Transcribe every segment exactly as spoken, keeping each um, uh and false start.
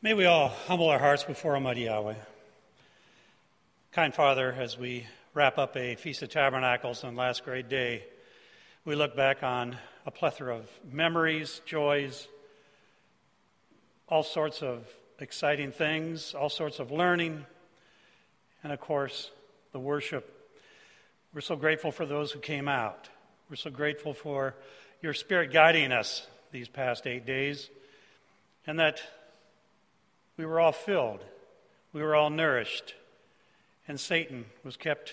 May we all humble our hearts before Almighty Yahweh. Kind Father, as we wrap up a Feast of Tabernacles on last great day, we look back on a plethora of memories, joys, all sorts of exciting things, all sorts of learning, and of course, the worship. We're so grateful for those who came out. We're so grateful for your Spirit guiding us these past eight days, and that we were all filled, we were all nourished, and Satan was kept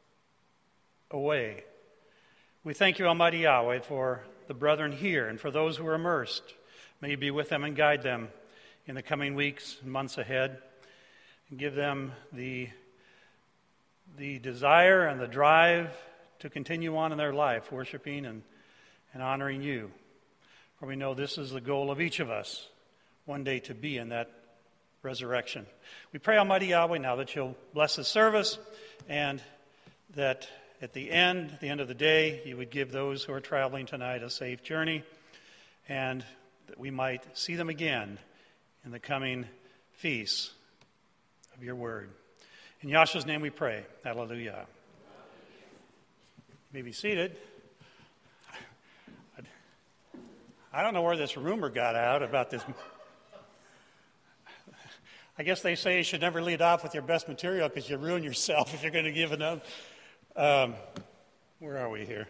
away. We thank you, Almighty Yahweh, for the brethren here and for those who are immersed. May you be with them and guide them in the coming weeks and months ahead, and give them the, the desire and the drive to continue on in their life, worshiping and, and honoring you. For we know this is the goal of each of us, one day to be in that resurrection. We pray, Almighty Yahweh, now that you'll bless the service, and that at the end, the end of the day, you would give those who are traveling tonight a safe journey, and that we might see them again in the coming feasts of your word. In Yahshua's name we pray. Hallelujah. You may be seated. I don't know where this rumor got out about this. I guess they say you should never lead off with your best material because you ruin yourself if you're going to give enough. Um, where are we here?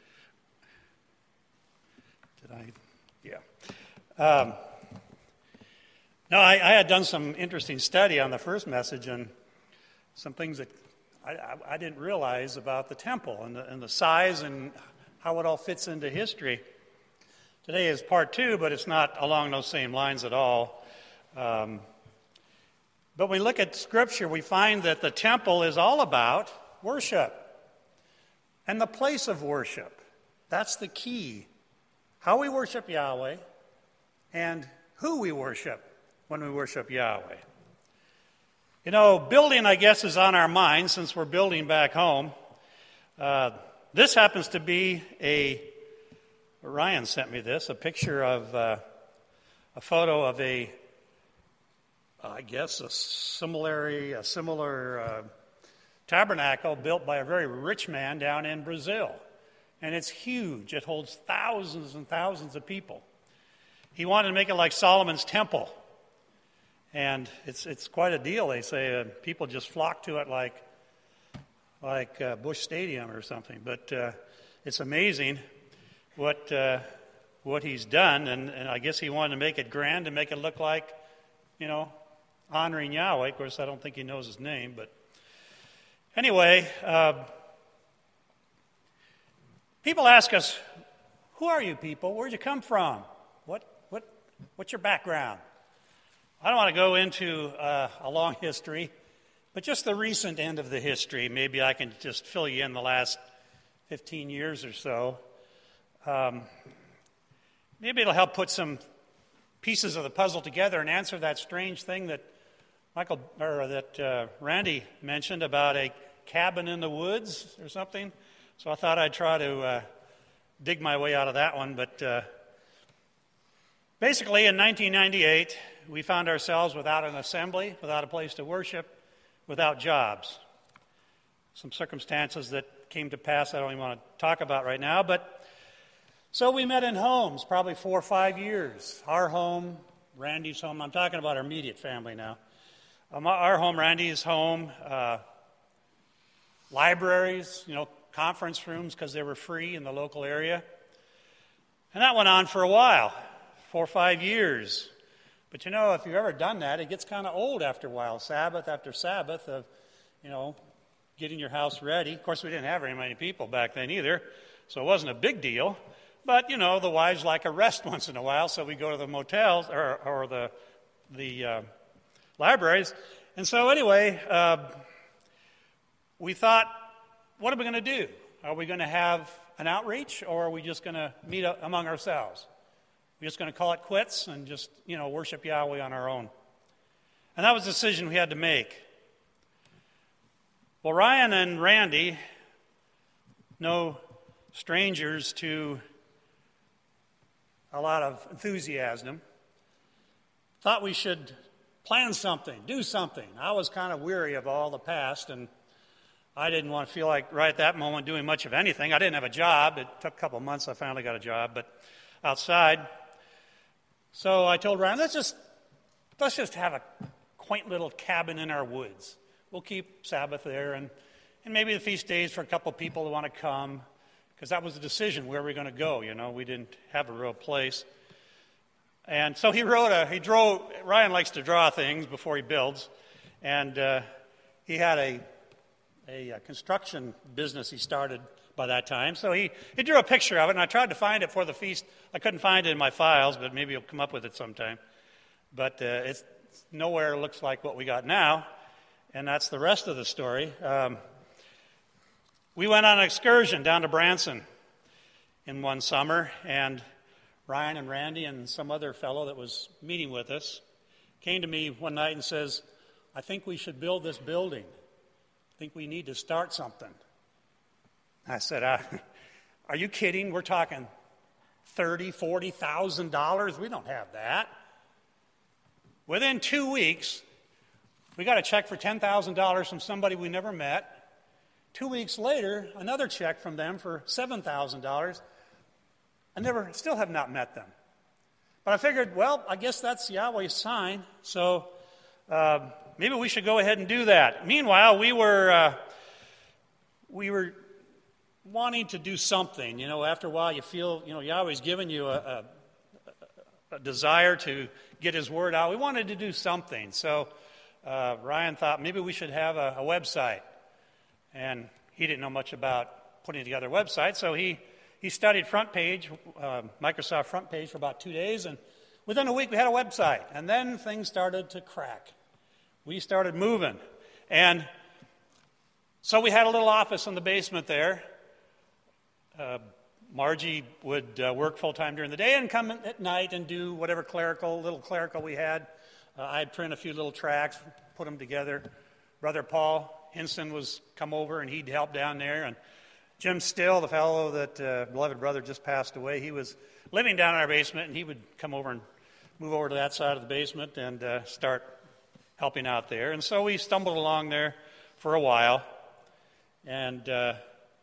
Did I? Yeah. Um, no, I, I had done some interesting study on the first message and some things that I, I, I didn't realize about the temple and the, and the size and how it all fits into history. Today is part two, but it's not along those same lines at all. Um, But when we look at Scripture, we find that the temple is all about worship and the place of worship. That's the key. How we worship Yahweh and who we worship when we worship Yahweh. You know, building, I guess, is on our mind since we're building back home. Uh, this happens to be a, Ryan sent me this, a picture of uh, a photo of a I guess a similar, a similar uh, tabernacle built by a very rich man down in Brazil. And it's huge. It holds thousands and thousands of people. He wanted to make it like Solomon's temple. And it's it's quite a deal. They say uh, people just flock to it like, like uh, Busch Stadium or something. But uh, it's amazing what uh, what he's done. And, and I guess he wanted to make it grand and make it look like, you know, honoring Yahweh. Of course, I don't think he knows his name, but anyway, uh, people ask us, who are you people? Where'd you come from? What, what, what's your background? I don't want to go into uh, a long history, but just the recent end of the history. Maybe I can just fill you in the last fifteen years or so. Um, maybe it'll help put some pieces of the puzzle together and answer that strange thing that Michael or that uh, Randy mentioned about a cabin in the woods or something. So I thought I'd try to uh, dig my way out of that one. But uh, basically, in nineteen ninety-eight, we found ourselves without an assembly, without a place to worship, without jobs. Some circumstances that came to pass I don't even want to talk about right now, but so we met in homes, probably four or five years. Our home, Randy's home. I'm talking about our immediate family now. Um, our home, Randy's home, uh, libraries, you know, conference rooms because they were free in the local area. And that went on for a while, four or five years. But you know, if you've ever done that, it gets kind of old after a while, Sabbath after Sabbath of, you know, getting your house ready. Of course, we didn't have very many people back then either, so it wasn't a big deal. But, you know, the wives like a rest once in a while, so we go to the motels or, or the the uh, libraries. And so anyway, uh, we thought, what are we going to do? Are we going to have an outreach, or are we just going to meet among ourselves? We're just going to call it quits and just, you know, worship Yahweh on our own. And that was the decision we had to make. Well, Ryan and Randy, no strangers to a lot of enthusiasm, thought we should plan something, do something. I was kind of weary of all the past, and I didn't want to feel like right at that moment doing much of anything. I didn't have a job. It took a couple of months. I finally got a job, but outside. So I told Ryan, let's just let's just have a quaint little cabin in our woods. We'll keep Sabbath there, and, and maybe the feast days for a couple of people who want to come, because that was the decision where we were going to go. You know, we didn't have a real place. And so he wrote a, he drew, Ryan likes to draw things before he builds, and uh, he had a, a, a construction business he started by that time. So he, he drew a picture of it, and I tried to find it for the feast. I couldn't find it in my files, but maybe he'll come up with it sometime. But uh, it's nowhere looks like what we got now, and that's the rest of the story. Um, we went on an excursion down to Branson in one summer, and Ryan and Randy and some other fellow that was meeting with us came to me one night and says, I think we should build this building. I think we need to start something. I said, uh, are you kidding? We're talking thirty thousand dollars, forty thousand dollars. We don't have that. Within two weeks, we got a check for ten thousand dollars from somebody we never met. Two weeks later, another check from them for seven thousand dollars. I never, still have not met them. But I figured, well, I guess that's Yahweh's sign, so uh, maybe we should go ahead and do that. Meanwhile, we were uh, we were wanting to do something. You know, after a while, you feel, you know, Yahweh's given you a, a, a desire to get His word out. We wanted to do something, so uh, Ryan thought maybe we should have a, a website, and he didn't know much about putting together a website, so he. He studied front page, uh, Microsoft front page for about two days, and within a week we had a website. And then things started to crack. We started moving. And so we had a little office in the basement there. Uh, Margie would uh, work full-time during the day and come at night and do whatever clerical, little clerical we had. Uh, I'd print a few little tracts, put them together. Brother Paul Hinson was come over, and he'd help down there. And Jim Still, the fellow that uh, beloved brother just passed away, he was living down in our basement, and he would come over and move over to that side of the basement and uh, start helping out there. And so we stumbled along there for a while. And uh,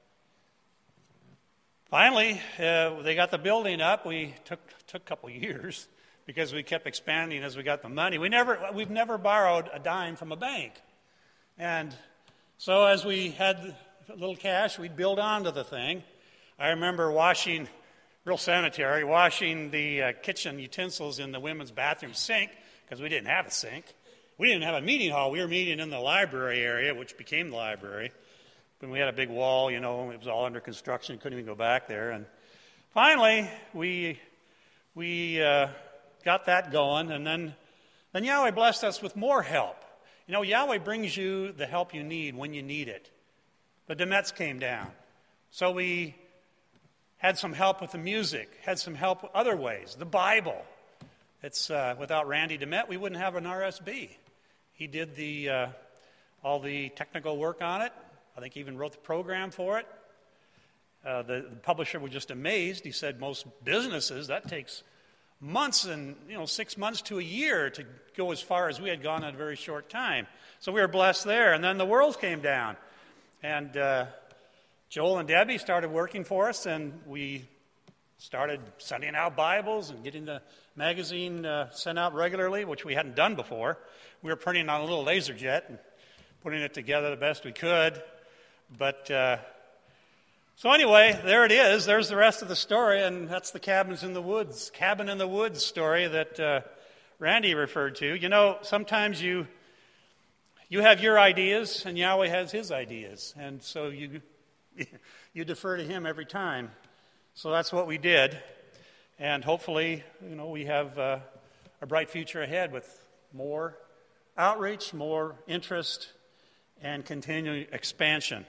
finally, uh, they got the building up. We took took a couple years because we kept expanding as we got the money. We never, we've never borrowed a dime from a bank. And so as we had a little cash, we'd build onto the thing. I remember washing, real sanitary, washing the uh, kitchen utensils in the women's bathroom sink, because we didn't have a sink. We didn't have a meeting hall. We were meeting in the library area, which became the library. But we had a big wall, you know, it was all under construction. Couldn't even go back there. And finally, we we uh, got that going, and then, then Yahweh blessed us with more help. You know, Yahweh brings you the help you need when you need it. The Demets came down. So we had some help with the music, had some help other ways. The Bible. It's uh, without Randy Demet, we wouldn't have an R S B. He did the uh, all the technical work on it. I think he even wrote the program for it. Uh, the, the publisher was just amazed. He said most businesses, that takes months and, you know, six months to a year to go as far as we had gone in a very short time. So we were blessed there. And then the world came down. And uh, Joel and Debbie started working for us, and we started sending out Bibles and getting the magazine uh, sent out regularly, which we hadn't done before. We were printing on a little LaserJet and putting it together the best we could. But uh, so anyway, there it is. There's the rest of the story, and that's the cabins in the woods, cabin in the woods story that uh, Randy referred to. You know, sometimes you you have your ideas, and Yahweh has His ideas, and so you you defer to Him every time. So that's what we did, and hopefully, you know, we have uh, a bright future ahead with more outreach, more interest, and continuing expansion.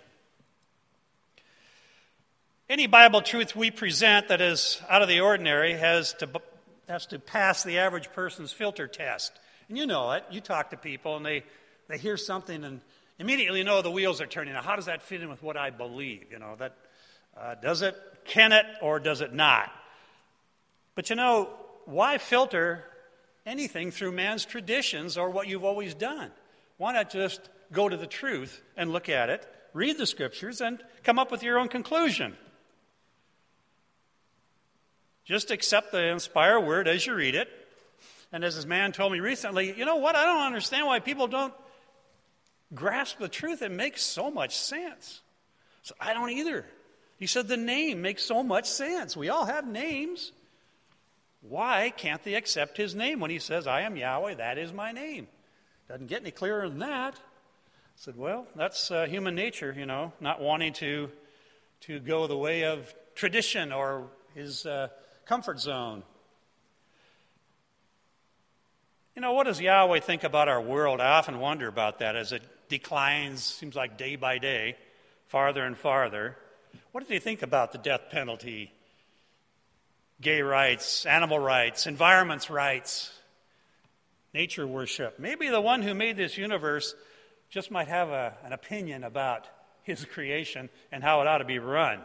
Any Bible truth we present that is out of the ordinary has to has to pass the average person's filter test. And you know it. You talk to people, and they, they hear something and immediately know the wheels are turning. Now, how does that fit in with what I believe? You know, that uh, does it, can it, or does it not? But you know, why filter anything through man's traditions or what you've always done. Why not just go to the truth and look at it, read the scriptures, and come up with your own conclusion? Just accept the inspired word as you read it. And as this man told me recently, you know what? I don't understand why people don't grasp the truth. It makes so much sense. So I don't either. He said the name makes so much sense. We all have names. Why can't they accept his name when he says, I am Yahweh, that is my name? Doesn't get any clearer than that. I said, well, that's uh, human nature, you know, not wanting to, to go the way of tradition or his uh, comfort zone. You know, what does Yahweh think about our world? I often wonder about that as it declines, seems like day by day, farther and farther. What does he think about the death penalty, gay rights, animal rights, environment's rights, nature worship? Maybe the one who made this universe just might have a, an opinion about his creation and how it ought to be run.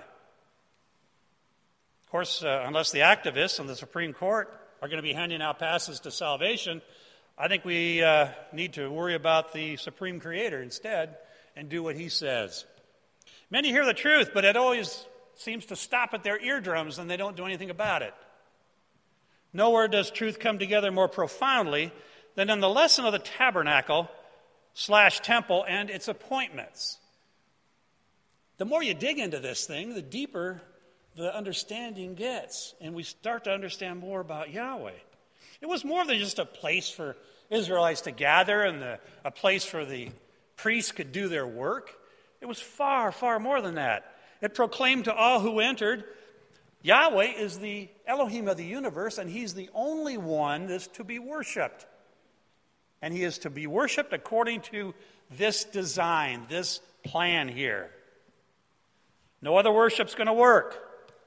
Of course, uh, unless the activists on the Supreme Court are going to be handing out passes to salvation, I think we uh, need to worry about the Supreme Creator instead and do what he says. Many hear the truth, but it always seems to stop at their eardrums and they don't do anything about it. Nowhere does truth come together more profoundly than in the lesson of the tabernacle slash temple and its appointments. The more you dig into this thing, the deeper the understanding gets, and we start to understand more about Yahweh. It was more than just a place for Israelites to gather and the, a place for the priests could do their work. It was far, far more than that. It proclaimed to all who entered, Yahweh is the Elohim of the universe, and he's the only one that's to be worshipped. And he is to be worshipped according to this design, this plan here. No other worship's going to work.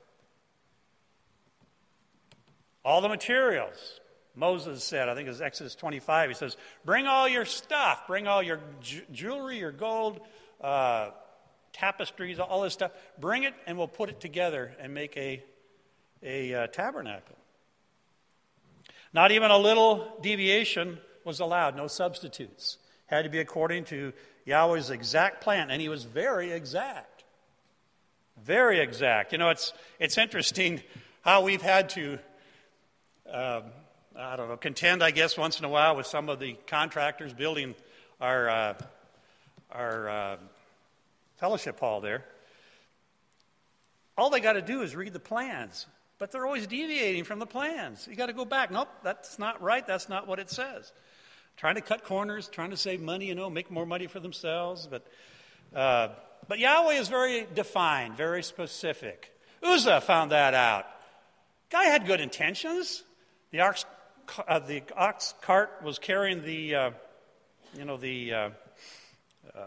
All the materials. Moses said, I think it was Exodus twenty-five, he says, bring all your stuff, bring all your ju- jewelry, your gold, uh, tapestries, all this stuff. Bring it and we'll put it together and make a, a uh, tabernacle. Not even a little deviation was allowed, no substitutes. Had to be according to Yahweh's exact plan, and he was very exact. Very exact. You know, it's it's interesting how we've had to, uh, I don't know, contend, I guess, once in a while with some of the contractors building our uh, our uh, fellowship hall there. All they got to do is read the plans, but they're always deviating from the plans. You got to go back. Nope, that's not right. That's not what it says. Trying to cut corners, trying to save money, you know, make more money for themselves. But uh, but Yahweh is very defined, very specific. Uzzah found that out. Guy had good intentions. The ox, uh, the ox cart was carrying the, uh, you know, the uh, uh,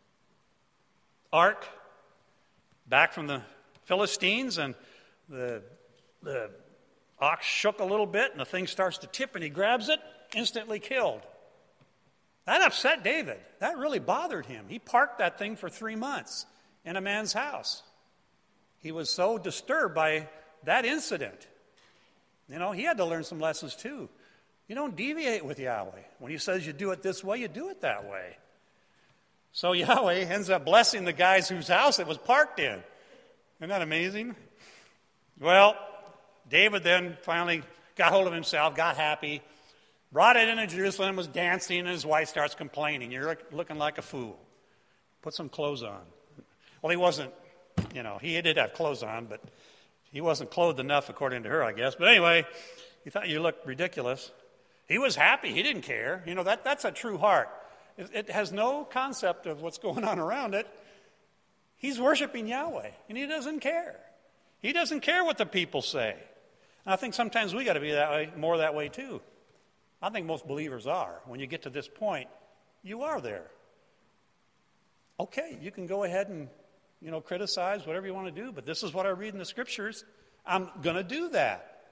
ark back from the Philistines, and the the ox shook a little bit, and the thing starts to tip, and he grabs it, instantly killed. That upset David. That really bothered him. He parked that thing for three months in a man's house. He was so disturbed by that incident. You know, he had to learn some lessons too. You don't deviate with Yahweh. When he says you do it this way, you do it that way. So Yahweh ends up blessing the guys whose house it was parked in. Isn't that amazing? Well, David then finally got hold of himself, got happy, brought it into Jerusalem, was dancing, and his wife starts complaining. You're looking like a fool. Put some clothes on. Well, he wasn't, you know, he did have clothes on, but he wasn't clothed enough according to her, I guess. But anyway, he thought you looked ridiculous. He was happy. He didn't care. You know, that, that's a true heart. It, it has no concept of what's going on around it. He's worshiping Yahweh, and he doesn't care. He doesn't care what the people say. And I think sometimes we got to be that way, more that way too. I think most believers are. When you get to this point, you are there. Okay, you can go ahead and, you know, criticize whatever you want to do, but this is what I read in the scriptures. I'm going to do that.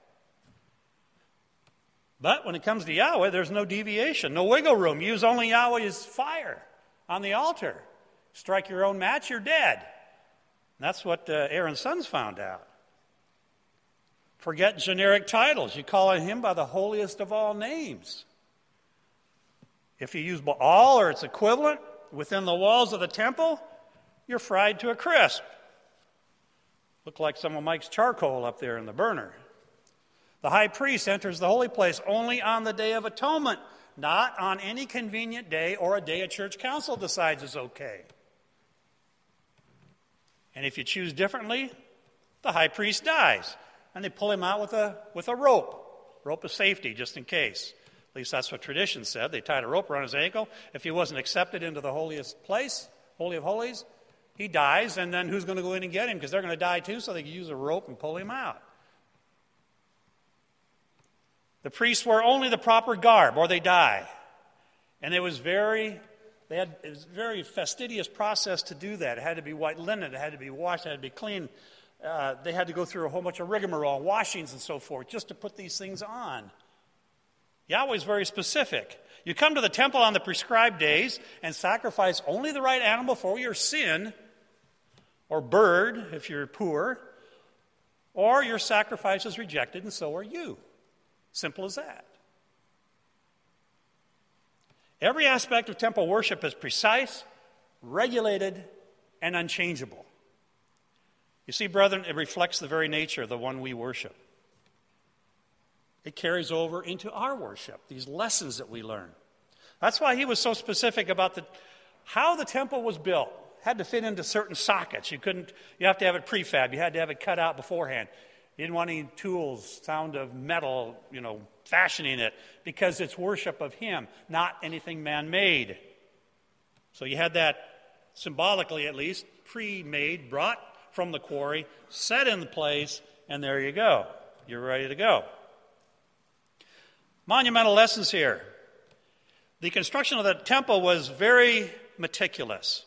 But when it comes to Yahweh, there's no deviation, no wiggle room. Use only Yahweh's fire on the altar. Strike your own match, you're dead. And that's what uh, Aaron's sons found out. Forget generic titles. You call on him by the holiest of all names. If you use Baal or its equivalent within the walls of the temple, you're fried to a crisp. Look like some of Mike's charcoal up there in the burner. The high priest enters the holy place only on the Day of Atonement, not on any convenient day or a day a church council decides is okay. And if you choose differently, the high priest dies. And they pull him out with a with a rope, rope of safety, just in case. At least that's what tradition said. They tied a rope around his ankle. If he wasn't accepted into the holiest place, Holy of Holies, he dies, and then who's going to go in and get him? Because they're going to die too, so they can use a rope and pull him out. The priests wear only the proper garb, or they die. And it was very, they had it was a very fastidious process to do that. It had to be white linen, it had to be washed, it had to be clean. Uh, they had to go through a whole bunch of rigmarole, washings and so forth, just to put these things on. Yahweh's very specific. You come to the temple on the prescribed days and sacrifice only the right animal for your sin, or bird if you're poor, or your sacrifice is rejected and so are you. Simple as that. Every aspect of temple worship is precise, regulated, and unchangeable. You see, brethren, it reflects the very nature of the one we worship. It carries over into our worship, these lessons that we learn. That's why he was so specific about the, how the temple was built. It had to fit into certain sockets. You couldn't, you have to have it prefab. You had to have it cut out beforehand. You didn't want any tools, sound of metal, you know, fashioning it, because it's worship of him, not anything man-made. So you had that, symbolically at least, pre-made, brought from the quarry, set in place, and there you go. You're ready to go. Monumental lessons here. The construction of the temple was very meticulous.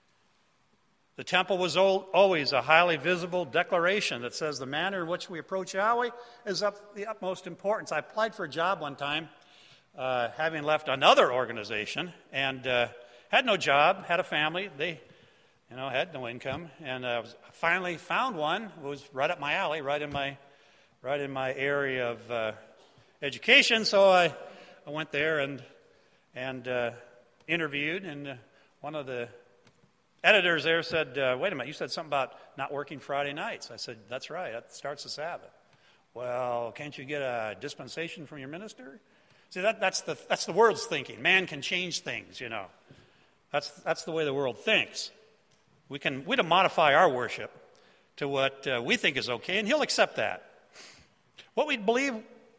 The temple was always a highly visible declaration that says the manner in which we approach Yahweh is of the utmost importance. I applied for a job one time, uh, having left another organization, and uh, had no job, had a family. They, you know, had no income, and uh, finally found one. It was right up my alley, right in my, right in my area of uh, education. So I, I went there and and uh, interviewed, and uh, one of the editors there said, uh, wait a minute, you said something about not working Friday nights. I said, that's right, that starts the Sabbath. Well, can't you get a dispensation from your minister? See, that, that's the that's the world's thinking. Man can change things, you know. That's that's the way the world thinks. We can we can modify our worship to what uh, we think is okay, and he'll accept that. What we believe,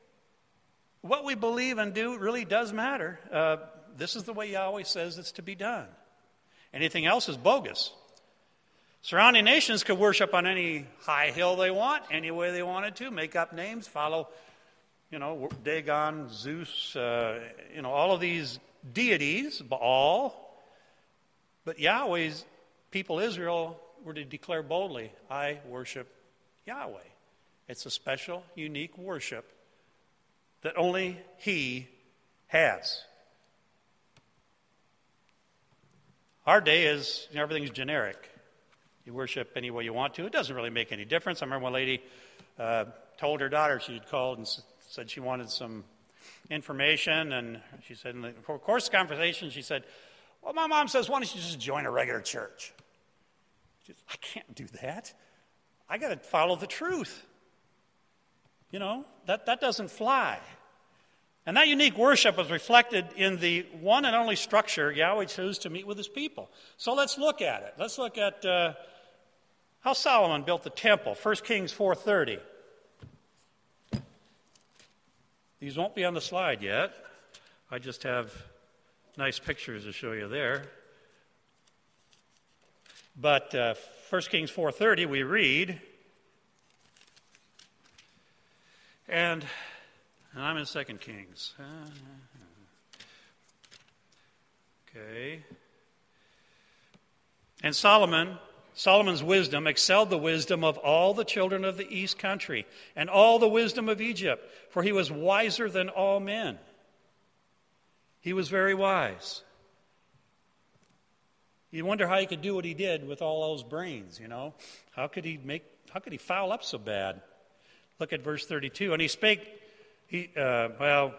what we believe and do really does matter. Uh, this is the way Yahweh says it's to be done. Anything else is bogus. Surrounding nations could worship on any high hill they want, any way they wanted to, make up names, follow, you know, Dagon, Zeus, uh, you know, all of these deities, Baal. But Yahweh's people, Israel, were to declare boldly, I worship Yahweh. It's a special, unique worship that only He has. Our day is, you know, everything's generic. You worship any way you want to. It doesn't really make any difference. I remember one lady uh, told her daughter, she'd called and s- said she wanted some information, and she said in the course of the conversation, she said, well, my mom says, why don't you just join a regular church? She said, I can't do that. I got to follow the truth. You know, that, that doesn't fly. And that unique worship is reflected in the one and only structure Yahweh chose to meet with his people. So let's look at it. Let's look at uh, how Solomon built the temple. First Kings four thirty. These won't be on the slide yet. I just have nice pictures to show you there. But uh, First Kings four thirty, we read, and... And I'm in Second Kings. Okay. And Solomon, Solomon's wisdom excelled the wisdom of all the children of the east country and all the wisdom of Egypt, for he was wiser than all men. He was very wise. You wonder how he could do what he did with all those brains, you know. How could he make, how could he foul up so bad? Look at verse thirty-two. And he spake, he, uh, well,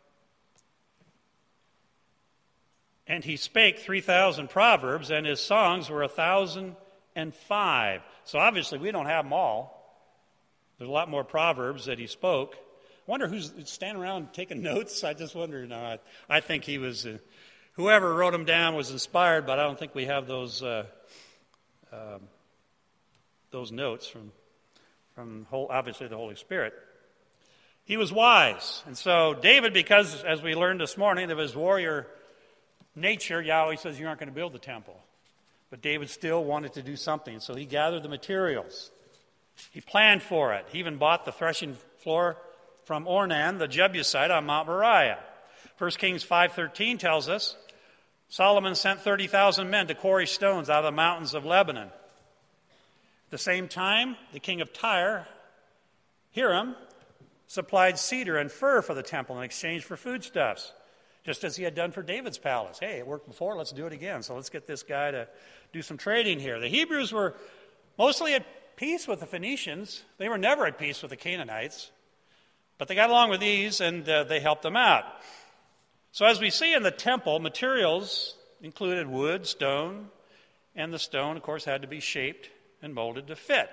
and he spake three thousand proverbs, and his songs were a thousand and five. So obviously we don't have them all. There's a lot more proverbs that he spoke. I wonder who's standing around taking notes. I just wonder. No, I, I think he was, uh, whoever wrote them down was inspired, but I don't think we have those uh, um, those notes from from whole, obviously the Holy Spirit. He was wise, and so David, because as we learned this morning of his warrior nature, Yahweh says you aren't going to build the temple, but David still wanted to do something, so he gathered the materials. He planned for it. He even bought the threshing floor from Ornan, the Jebusite, on Mount Moriah. First Kings five thirteen tells us, Solomon sent thirty thousand men to quarry stones out of the mountains of Lebanon. At the same time, the king of Tyre, Hiram, supplied cedar and fir for the temple in exchange for foodstuffs, just as he had done for David's palace. Hey, it worked before, let's do it again. So let's get this guy to do some trading here. The Hebrews were mostly at peace with the Phoenicians. They were never at peace with the Canaanites. But they got along with these, and uh, they helped them out. So as we see in the temple, materials included wood, stone, and the stone, of course, had to be shaped and molded to fit.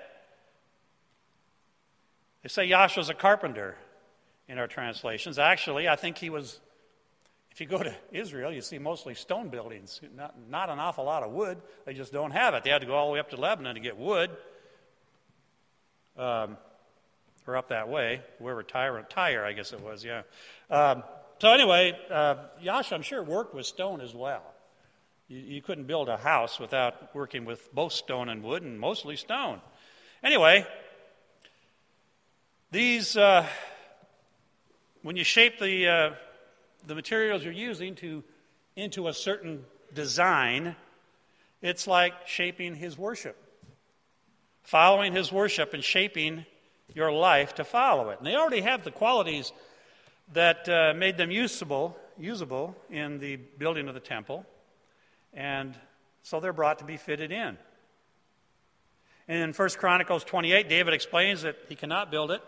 They say Yahshua's a carpenter in our translations. Actually, I think he was, if you go to Israel, you see mostly stone buildings, not, not an awful lot of wood. They just don't have it. They had to go all the way up to Lebanon to get wood. Um, or up that way, wherever Tyre, Tyre I guess it was, yeah. Um, so anyway, uh, Yahshua, I'm sure, worked with stone as well. You, you couldn't build a house without working with both stone and wood, and mostly stone. Anyway, these, uh, when you shape the uh, the materials you're using to into a certain design, it's like shaping his worship. Following his worship and shaping your life to follow it. And they already have the qualities that uh, made them usable, usable in the building of the temple. And so they're brought to be fitted in. And in First Chronicles twenty-eight, David explains that he cannot build it.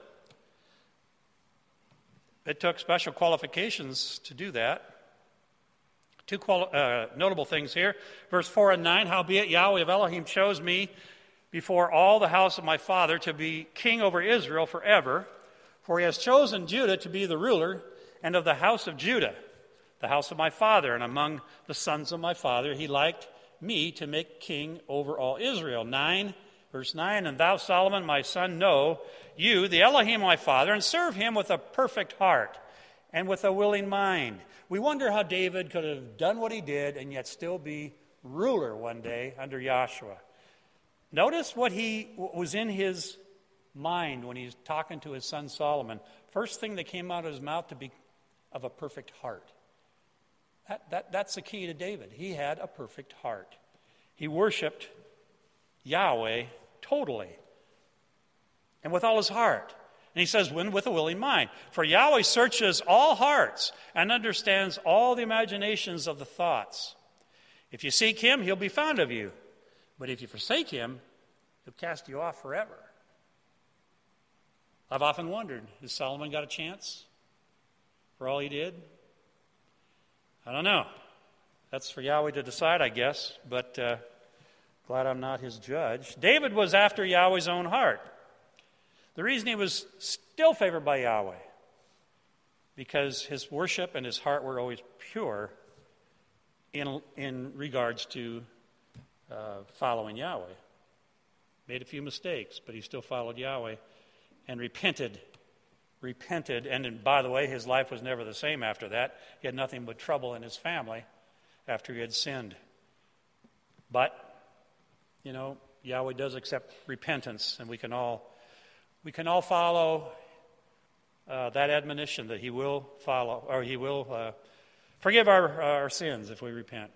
It took special qualifications to do that. Two quali- uh, notable things here. Verse four and nine, howbeit Yahweh of Elohim chose me before all the house of my father to be king over Israel forever, for he has chosen Judah to be the ruler, and of the house of Judah, the house of my father, and among the sons of my father, he liked me to make king over all Israel. Nine, verse nine, and thou, Solomon, my son, know you, the Elohim, my father, and serve him with a perfect heart and with a willing mind. We wonder how David could have done what he did and yet still be ruler one day under Yahshua. Notice what he what was in his mind when he's talking to his son Solomon. First thing that came out of his mouth to be of a perfect heart. That, that, that's the key to David. He had a perfect heart. He worshiped Yahweh totally and with all his heart. And he says, when with a willing mind. For Yahweh searches all hearts and understands all the imaginations of the thoughts. If you seek him, he'll be found of you. But if you forsake him, he'll cast you off forever. I've often wondered, has Solomon got a chance for all he did? I don't know. That's for Yahweh to decide, I guess, but uh, glad I'm not his judge. David was after Yahweh's own heart. The reason he was still favored by Yahweh, because his worship and his heart were always pure in, in regards to uh, following Yahweh. Made a few mistakes, but he still followed Yahweh and repented. Repented, and then, by the way, his life was never the same after that. He had nothing but trouble in his family after he had sinned. But, you know, Yahweh does accept repentance, and we can all we can all follow uh, that admonition that he will follow, or he will uh, forgive our, our sins if we repent.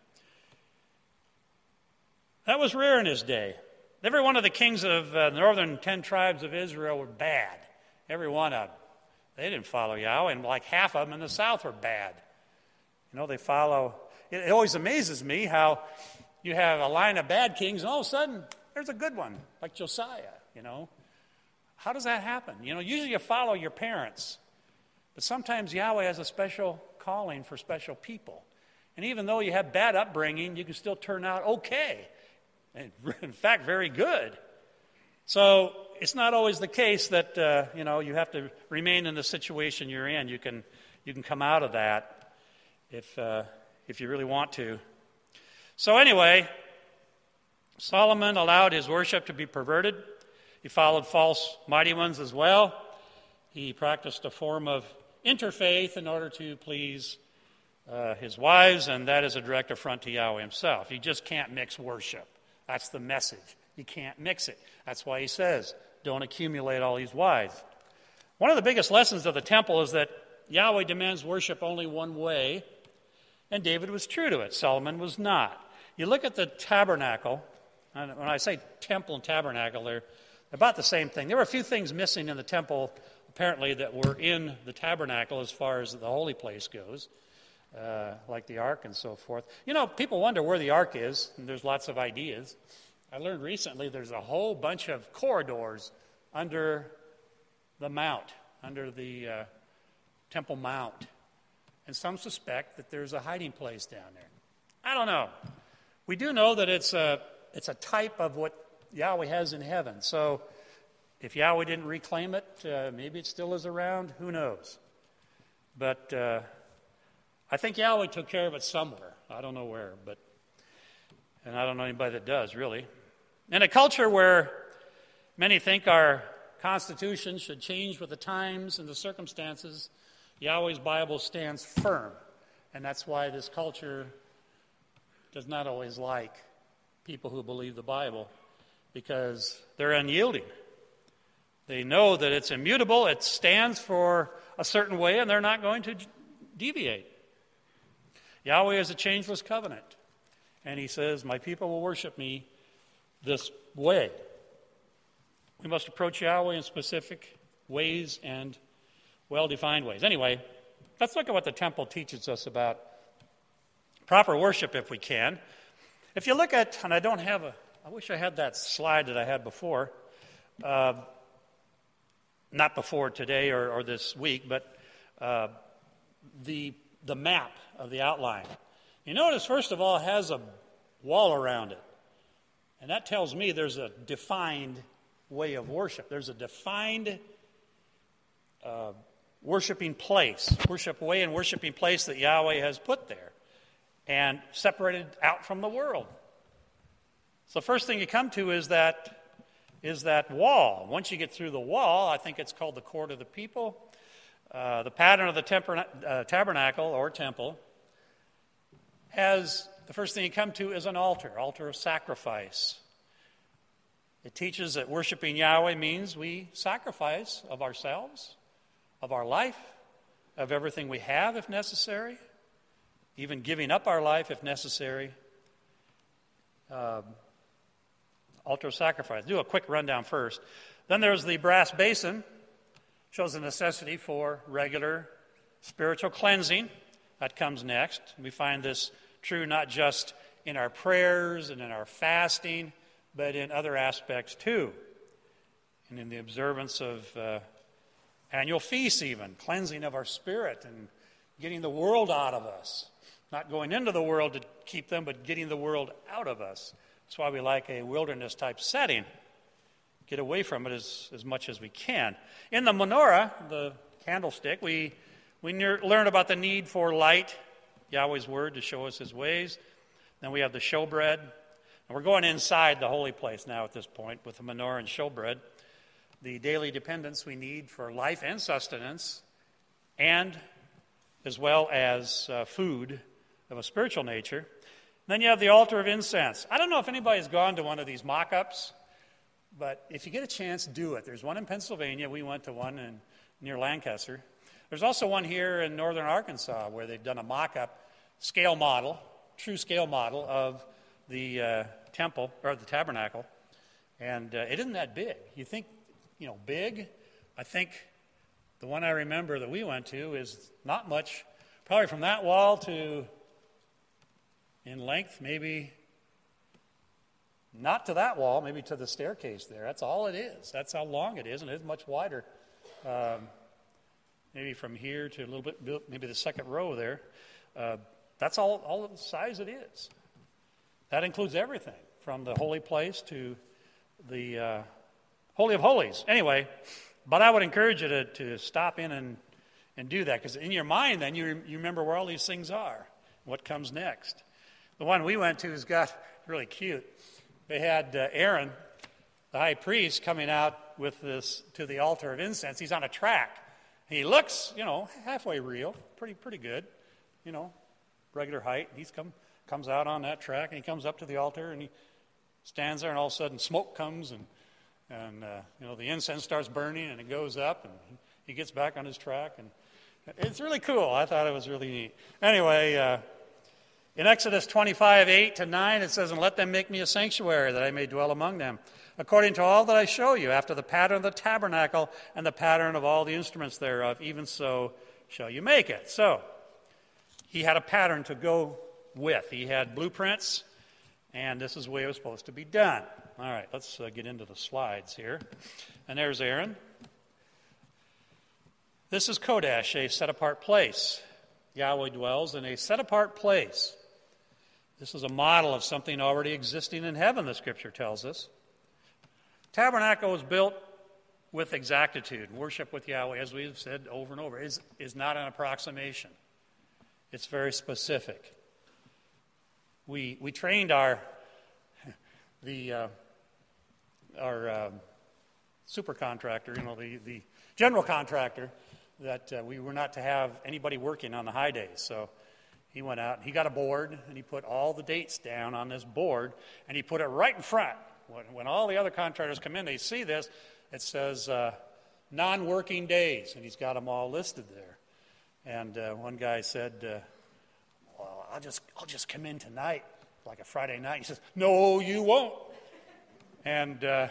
That was rare in his day. Every one of the kings of uh, the northern ten tribes of Israel were bad. Every one of them. They didn't follow Yahweh, and like half of them in the south were bad. You know, they follow. It, it always amazes me how you have a line of bad kings, and all of a sudden, there's a good one, like Josiah, you know. How does that happen? You know, usually you follow your parents, but sometimes Yahweh has a special calling for special people. And even though you have bad upbringing, you can still turn out okay. And in fact, very good. So it's not always the case that, uh, you know, you have to remain in the situation you're in. You can you can come out of that if uh, if you really want to. So anyway, Solomon allowed his worship to be perverted. He followed false mighty ones as well. He practiced a form of interfaith in order to please uh, his wives, and that is a direct affront to Yahweh himself. You just can't mix worship. That's the message. You can't mix it. That's why he says, don't accumulate all these wives. One of the biggest lessons of the temple is that Yahweh demands worship only one way, and David was true to it. Solomon was not. You look at the tabernacle, and when I say temple and tabernacle, they're about the same thing. There were a few things missing in the temple, apparently, that were in the tabernacle as far as the holy place goes, uh, like the ark and so forth. You know, people wonder where the ark is, and there's lots of ideas. I learned recently there's a whole bunch of corridors under the mount, under the uh, Temple Mount. And some suspect that there's a hiding place down there. I don't know. We do know that it's a, it's a type of what Yahweh has in heaven. So if Yahweh didn't reclaim it, uh, maybe it still is around. Who knows? But uh, I think Yahweh took care of it somewhere. I don't know where, but and I don't know anybody that does, really. In a culture where many think our Constitution should change with the times and the circumstances, Yahweh's Bible stands firm. And that's why this culture does not always like people who believe the Bible, because they're unyielding. They know that it's immutable, it stands for a certain way, and they're not going to deviate. Yahweh is a changeless covenant, and he says, my people will worship me this way. We must approach Yahweh in specific ways and well-defined ways. Anyway, let's look at what the temple teaches us about proper worship if we can. If you look at, and I don't have a, I wish I had that slide that I had before, uh, not before today or, or this week, but uh, the the map of the outline. You notice, first of all, it has a wall around it. And that tells me there's a defined way of worship. There's a defined uh, worshiping place, worship way and worshiping place that Yahweh has put there and separated out from the world. So the first thing you come to is that is that wall. Once you get through the wall, I think it's called the court of the people. Uh, the pattern of the temper, uh, tabernacle or temple has, the first thing you come to is an altar, altar of sacrifice. It teaches that worshiping Yahweh means we sacrifice of ourselves, of our life, of everything we have if necessary, even giving up our life if necessary. Um, altar of sacrifice. Do a quick rundown first. Then there's the brass basin. Shows the necessity for regular spiritual cleansing. That comes next. We find this true not just in our prayers and in our fasting, but in other aspects too. And in the observance of uh, annual feasts even, cleansing of our spirit and getting the world out of us. Not going into the world to keep them, but getting the world out of us. That's why we like a wilderness type setting. Get away from it as, as much as we can. In the menorah, the candlestick, we, we near, learn about the need for light, Yahweh's word to show us his ways. Then we have the showbread. And we're going inside the holy place now at this point with the menorah and showbread. The daily dependence we need for life and sustenance, and as well as uh, food of a spiritual nature. Then you have the altar of incense. I don't know if anybody's gone to one of these mock-ups, but if you get a chance, do it. There's one in Pennsylvania. We went to one in, near Lancaster. There's also one here in northern Arkansas where they've done a mock-up scale model, true scale model of the uh, temple, or the tabernacle. And uh, it isn't that big. You think, you know, big? I think the one I remember that we went to is not much, probably from that wall to in length, maybe Not to that wall, maybe to the staircase there. That's all it is. That's how long it is, and it's much wider. Um, maybe from here to a little bit, maybe the second row there. Uh, that's all, all the size it is. That includes everything, from the holy place to the uh, Holy of Holies. Anyway, but I would encourage you to, to stop in and, and do that, because in your mind then you, you remember where all these things are, what comes next. The one we went to has got really cute. They had uh, Aaron, the high priest, coming out with this to the altar of incense. He's on a track. He looks, you know, halfway real, pretty pretty good, you know, regular height. He's come comes out on that track, and he comes up to the altar, and he stands there, and all of a sudden smoke comes, and and uh, you know, the incense starts burning, and it goes up, and he gets back on his track, and it's really cool. I thought it was really neat. Anyway. Uh, In Exodus twenty-five, eight to nine, it says, "And let them make me a sanctuary, that I may dwell among them, according to all that I show you, after the pattern of the tabernacle and the pattern of all the instruments thereof, even so shall you make it." So, he had a pattern to go with. He had blueprints, and this is the way it was supposed to be done. All right, let's uh, get into the slides here. And there's Aaron. This is Kodesh, a set-apart place. Yahweh dwells in a set-apart place. This is a model of something already existing in heaven, the Scripture tells us. Tabernacle was built with exactitude. Worship with Yahweh, as we've said over and over, is, is not an approximation. It's very specific. We we trained our the uh, our uh, super contractor, you know, the, the general contractor, that uh, we were not to have anybody working on the high days. So he went out, he got a board, and he put all the dates down on this board, and he put it right in front. When, when all the other contractors come in, they see this, it says uh, non-working days, and he's got them all listed there. And uh, one guy said, uh, well, I'll just, I'll just come in tonight, like a Friday night. He says, no, you won't. And uh,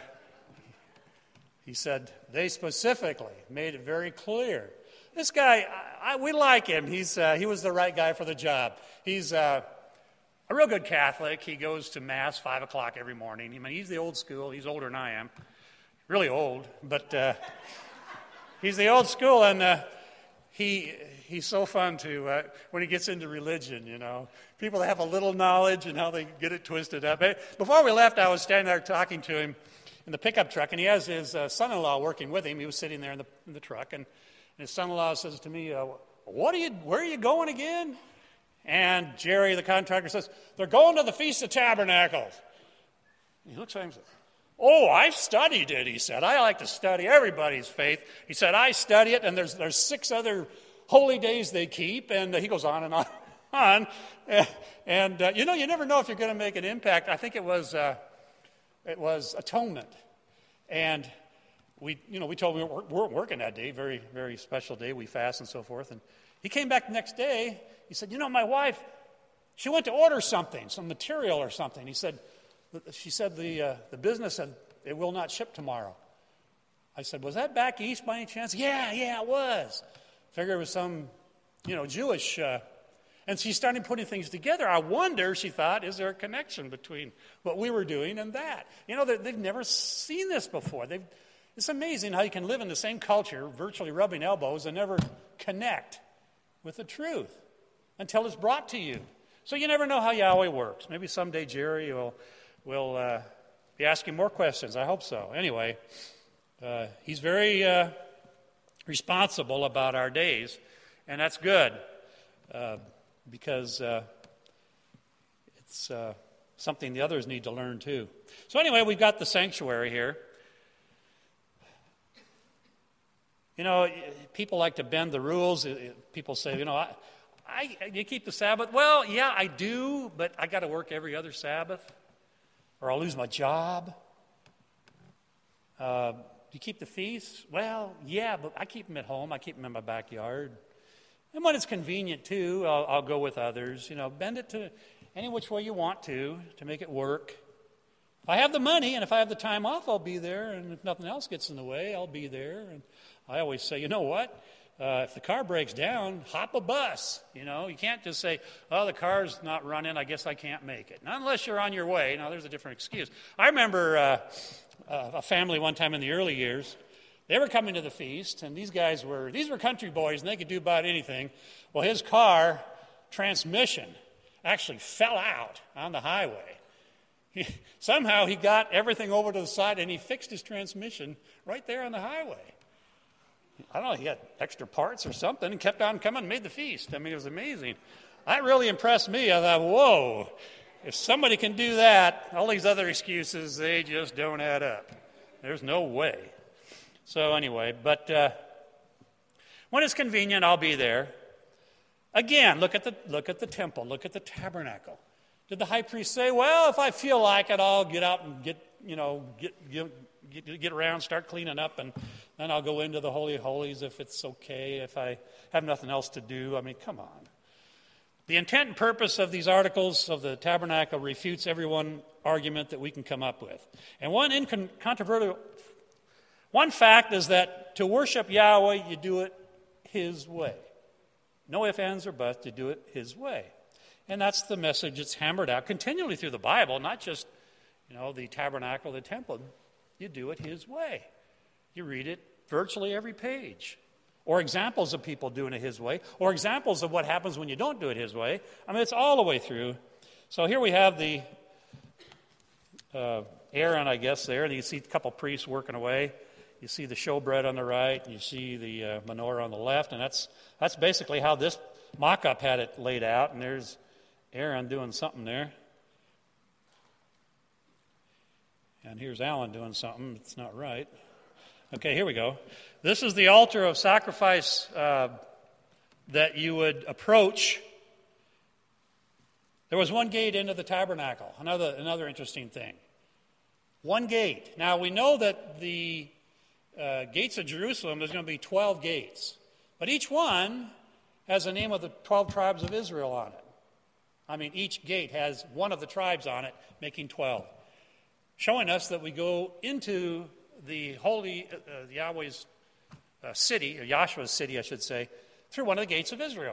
he said, they specifically made it very clear. This guy, I, I, we like him. He's uh, he was the right guy for the job. He's uh, a real good Catholic. He goes to Mass five o'clock every morning. I mean, he's the old school. He's older than I am. Really old, but uh, he's the old school, and uh, he he's so fun to, uh, when he gets into religion, you know. People that have a little knowledge and how they get it twisted up. Before we left, I was standing there talking to him in the pickup truck, and he has his uh, son-in-law working with him. He was sitting there in the, in the truck, and And his son-in-law says to me, uh, what are you, where are you going again? And Jerry, the contractor, says, they're going to the Feast of Tabernacles. And he looks at him and says, oh, I've studied it, he said. I like to study everybody's faith. He said, I study it, and there's there's six other holy days they keep. And uh, he goes on and on and on. And, uh, you know, you never know if you're going to make an impact. I think it was, uh, it was atonement. And We, you know, we told him we weren't working that day, very, very special day. We fast and so forth. And he came back the next day. He said, you know, my wife, she went to order something, some material or something. He said, she said the uh, the business said it will not ship tomorrow. I said, was that back east by any chance? Yeah, yeah, it was. Figured it was some, you know, Jewish. Uh, and she started putting things together. I wonder, she thought, is there a connection between what we were doing and that? You know, they've never seen this before. They've It's amazing how you can live in the same culture, virtually rubbing elbows, and never connect with the truth until it's brought to you. So you never know how Yahweh works. Maybe someday Jerry will, will uh, be asking more questions. I hope so. Anyway, uh, he's very uh, responsible about our days, and that's good uh, because uh, it's uh, something the others need to learn too. So anyway, we've got the sanctuary here. You know, people like to bend the rules. People say, you know, I, I you keep the Sabbath. Well, yeah, I do, but I got to work every other Sabbath, or I'll lose my job. Uh, do you keep the feasts? Well, yeah, but I keep them at home. I keep them in my backyard. And when it's convenient, too, I'll, I'll go with others. You know, bend it to any which way you want to, to make it work. If I have the money and if I have the time off, I'll be there. And if nothing else gets in the way, I'll be there. And I always say, you know what? Uh, if the car breaks down, hop a bus. You know, you can't just say, oh, the car's not running, I guess I can't make it. Not unless you're on your way. Now, there's a different excuse. I remember uh, uh, a family one time in the early years. They were coming to the feast, and these guys were, these were country boys, and they could do about anything. Well, his car transmission actually fell out on the highway. He, somehow he got everything over to the side, and he fixed his transmission right there on the highway. I don't know, he had extra parts or something and kept on coming and made the feast. I mean, it was amazing. That really impressed me. I thought, whoa, if somebody can do that, all these other excuses, they just don't add up. There's no way. So anyway, but uh, when it's convenient, I'll be there. Again, look at the look at the temple, look at the tabernacle. Did the high priest say, well, if I feel like it, I'll get out and get, you know, get get Get, get around, start cleaning up, and then I'll go into the Holy of Holies if it's okay, if I have nothing else to do. I mean, come on. The intent and purpose of these articles of the tabernacle refutes every one argument that we can come up with. And one incontrovertible, one fact is that to worship Yahweh, you do it His way. No ifs, ands, or buts, you do it His way. And that's the message that's hammered out continually through the Bible, not just, you know, the tabernacle, the temple. You do it His way. You read it virtually every page. Or examples of people doing it His way. Or examples of what happens when you don't do it His way. I mean, it's all the way through. So here we have the uh, Aaron, I guess, there. And you see a couple priests working away. You see the showbread on the right. And you see the uh, menorah on the left. And that's that's basically how this mock-up had it laid out. And there's Aaron doing something there. And here's Alan doing something that's not right. Okay, here we go. This is the altar of sacrifice uh, that you would approach. There was one gate into the tabernacle. Another, another interesting thing. One gate. Now, we know that the uh, gates of Jerusalem, there's going to be twelve gates. But each one has the name of the twelve tribes of Israel on it. I mean, each gate has one of the tribes on it, making twelve. Showing us that we go into the holy uh, Yahweh's uh, city, or Yahshua's city, I should say, through one of the gates of Israel.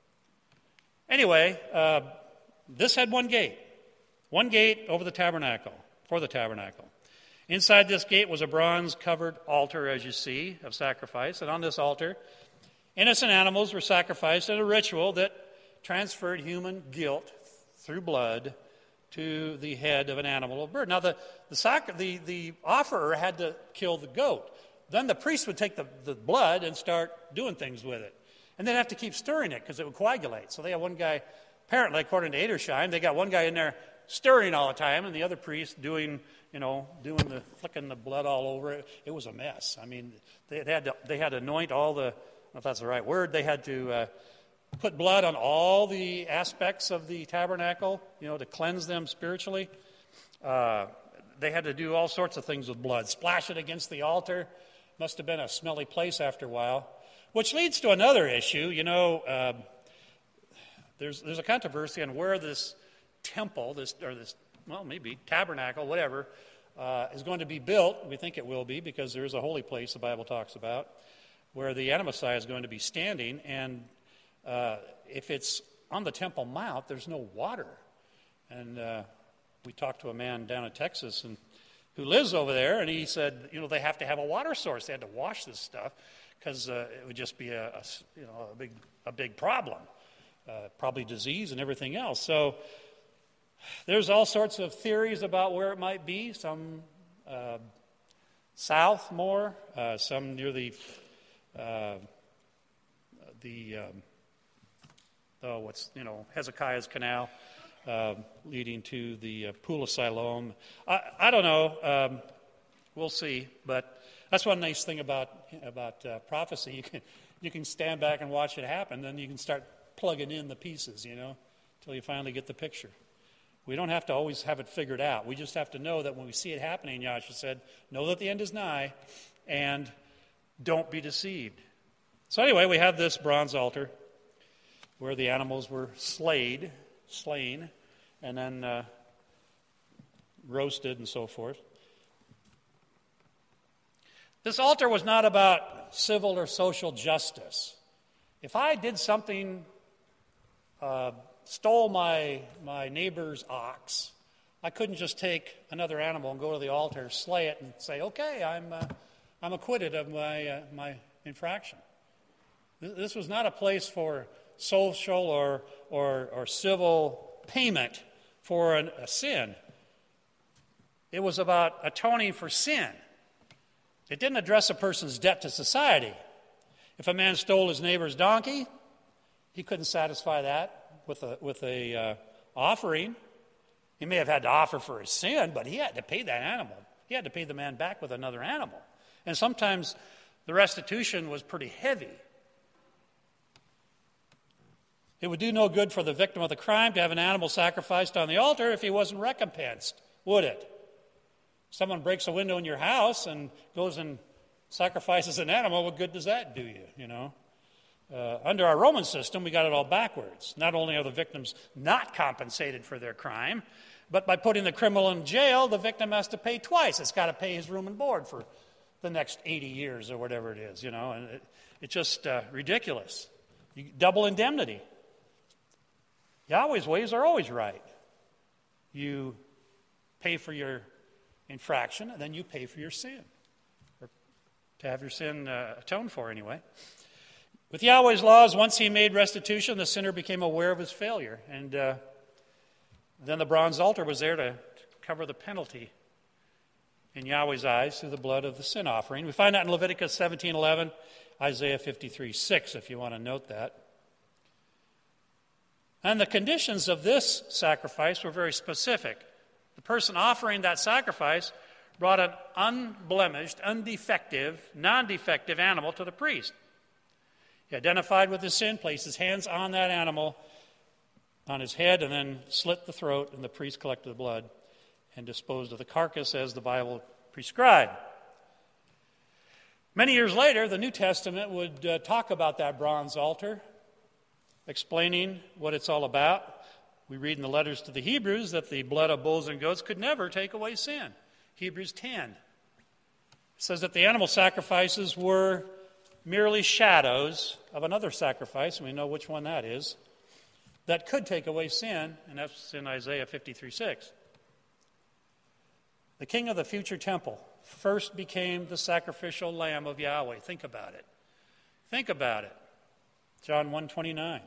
Anyway, uh, this had one gate. One gate over the tabernacle, for the tabernacle. Inside this gate was a bronze-covered altar, as you see, of sacrifice. And on this altar, innocent animals were sacrificed in a ritual that transferred human guilt through blood to the head of an animal or bird. Now, the the, sac- the the offerer had to kill the goat. Then the priest would take the, the blood and start doing things with it. And they'd have to keep stirring it because it would coagulate. So they had one guy, apparently, according to Edersheim, they got one guy in there stirring all the time and the other priest doing, you know, doing the, flicking the blood all over it. It was a mess. I mean, they had to, they had to anoint all the, I don't know if that's the right word, they had to uh, put blood on all the aspects of the tabernacle, you know, to cleanse them spiritually. Uh, they had to do all sorts of things with blood. Splash it against the altar. Must have been a smelly place after a while. Which leads to another issue. You know, uh, there's there's a controversy on where this temple, this or this, well, maybe tabernacle, whatever, uh, is going to be built. We think it will be because there is a holy place the Bible talks about where the Animasai is going to be standing, and Uh, if it's on the Temple Mount, there's no water. And uh, we talked to a man down in Texas and who lives over there, and he said, you know, they have to have a water source. They had to wash this stuff because uh, it would just be a, a you know a big a big problem, uh, probably disease and everything else. So there's all sorts of theories about where it might be. Some uh, south more, uh, some near the uh, the um, Oh, what's, you know, Hezekiah's Canal uh, leading to the uh, Pool of Siloam. I, I don't know. Um, we'll see. But that's one nice thing about about uh, prophecy. You can you can stand back and watch it happen, then you can start plugging in the pieces, you know, until you finally get the picture. We don't have to always have it figured out. We just have to know that when we see it happening, Yahshua said, know that the end is nigh, and don't be deceived. So anyway, we have this bronze altar where the animals were slayed, slain, and then uh, roasted and so forth. This altar was not about civil or social justice. If I did something, uh, stole my, my neighbor's ox, I couldn't just take another animal and go to the altar, slay it, and say, okay, I'm, uh, I'm acquitted of my, uh, my infraction. This was not a place for social or, or, or civil payment for an, a sin. It was about atoning for sin. It didn't address a person's debt to society. If a man stole his neighbor's donkey, he couldn't satisfy that with a, with a uh, offering. He may have had to offer for his sin, but he had to pay that animal. He had to pay the man back with another animal. And sometimes the restitution was pretty heavy. It would do no good for the victim of the crime to have an animal sacrificed on the altar if he wasn't recompensed, would it? Someone breaks a window in your house and goes and sacrifices an animal, what good does that do you, you know? Uh, under our Roman system, we got it all backwards. Not only are the victims not compensated for their crime, but by putting the criminal in jail, the victim has to pay twice. It's got to pay his room and board for the next eighty years or whatever it is, you know, and it, it's just uh, ridiculous. You, double indemnity. Yahweh's ways are always right. You pay for your infraction, and then you pay for your sin, or to have your sin uh, atoned for anyway. With Yahweh's laws, once he made restitution, the sinner became aware of his failure, and uh, then the bronze altar was there to, to cover the penalty in Yahweh's eyes through the blood of the sin offering. We find that in Leviticus seventeen eleven, Isaiah fifty-three six, if you want to note that. And the conditions of this sacrifice were very specific. The person offering that sacrifice brought an unblemished, undefective, non-defective animal to the priest. He identified with his sin, placed his hands on that animal, on his head, and then slit the throat, and the priest collected the blood and disposed of the carcass as the Bible prescribed. Many years later, the New Testament would uh, talk about that bronze altar, explaining what it's all about. We read in the letters to the Hebrews that the blood of bulls and goats could never take away sin. Hebrews ten says that the animal sacrifices were merely shadows of another sacrifice, and we know which one that is, that could take away sin, and that's in Isaiah fifty-three six. The king of the future temple first became the sacrificial lamb of Yahweh. Think about it. Think about it. John one twenty-nine.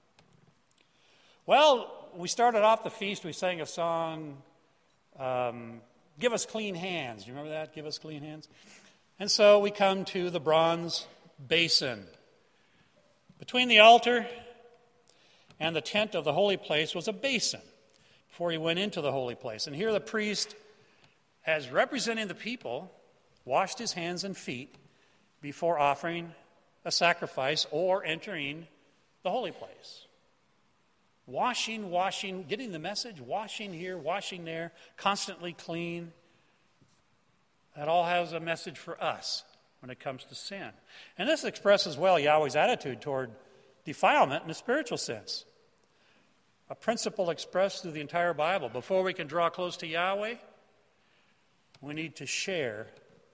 Well, we started off the feast, we sang a song, um, Give Us Clean Hands. Do you remember that? Give Us Clean Hands. And so we come to the bronze basin. Between the altar and the tent of the holy place was a basin before he went into the holy place. And here the priest, as representing the people, washed his hands and feet before offering a sacrifice or entering the holy place. Washing, washing, getting the message, washing here, washing there, constantly clean. That all has a message for us when it comes to sin. And this expresses well Yahweh's attitude toward defilement in a spiritual sense. A principle expressed through the entire Bible. Before we can draw close to Yahweh, we need to share.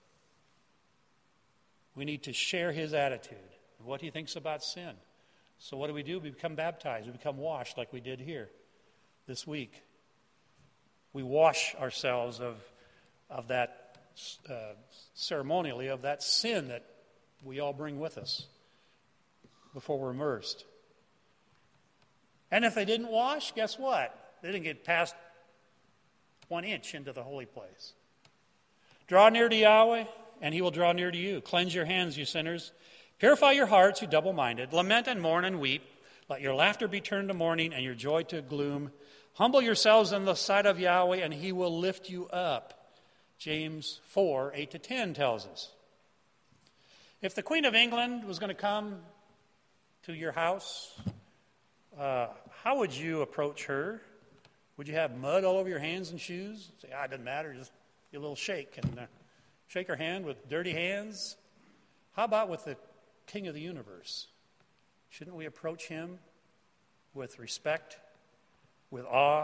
We need to share his attitude and what he thinks about sin. So what do we do? We become baptized. We become washed like we did here this week. We wash ourselves of, of that, uh, ceremonially, of that sin that we all bring with us before we're immersed. And if they didn't wash, guess what? They didn't get past one inch into the holy place. Draw near to Yahweh, and he will draw near to you. Cleanse your hands, you sinners. Purify your hearts, you double-minded. Lament and mourn and weep. Let your laughter be turned to mourning and your joy to gloom. Humble yourselves in the sight of Yahweh, and he will lift you up. James four, eight to ten tells us. If the Queen of England was going to come to your house, uh, how would you approach her? Would you have mud all over your hands and shoes? Say, ah, it doesn't matter, just give a little shake and uh, shake her hand with dirty hands. How about with the King of the universe? Shouldn't we approach him with respect, with awe?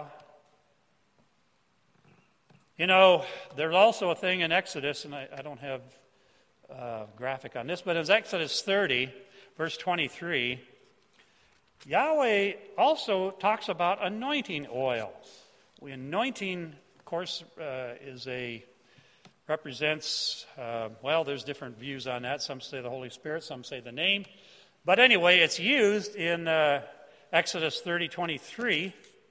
You know, there's also a thing in Exodus, and I, I don't have uh, graphic on this, but in Exodus thirty, verse twenty-three, Yahweh also talks about anointing oil. The anointing, of course, uh, is a represents, uh, well, there's different views on that. Some say the Holy Spirit, some say the name. But anyway, it's used in uh, Exodus thirty twenty-three,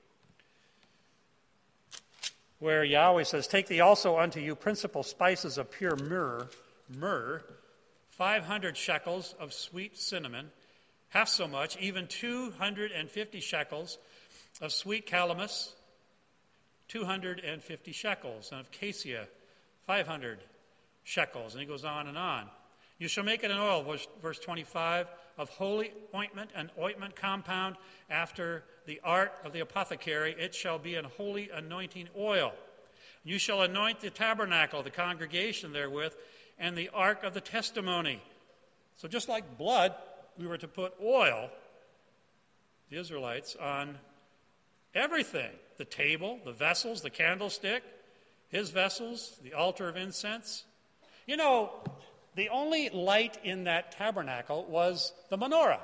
where Yahweh says, "Take thee also unto you principal spices of pure myrrh, myrrh, five hundred shekels of sweet cinnamon, half so much, even two hundred fifty shekels of sweet calamus, two hundred fifty shekels, and of cassia, five hundred shekels." And he goes on and on. "You shall make it an oil," verse, verse twenty-five, "of holy ointment, an ointment compound after the art of the apothecary. It shall be an holy anointing oil. You shall anoint the tabernacle, the congregation therewith, and the ark of the testimony." So just like blood, we were to put oil, the Israelites, on everything. The table, the vessels, the candlestick, his vessels, the altar of incense. You know, the only light in that tabernacle was the menorah.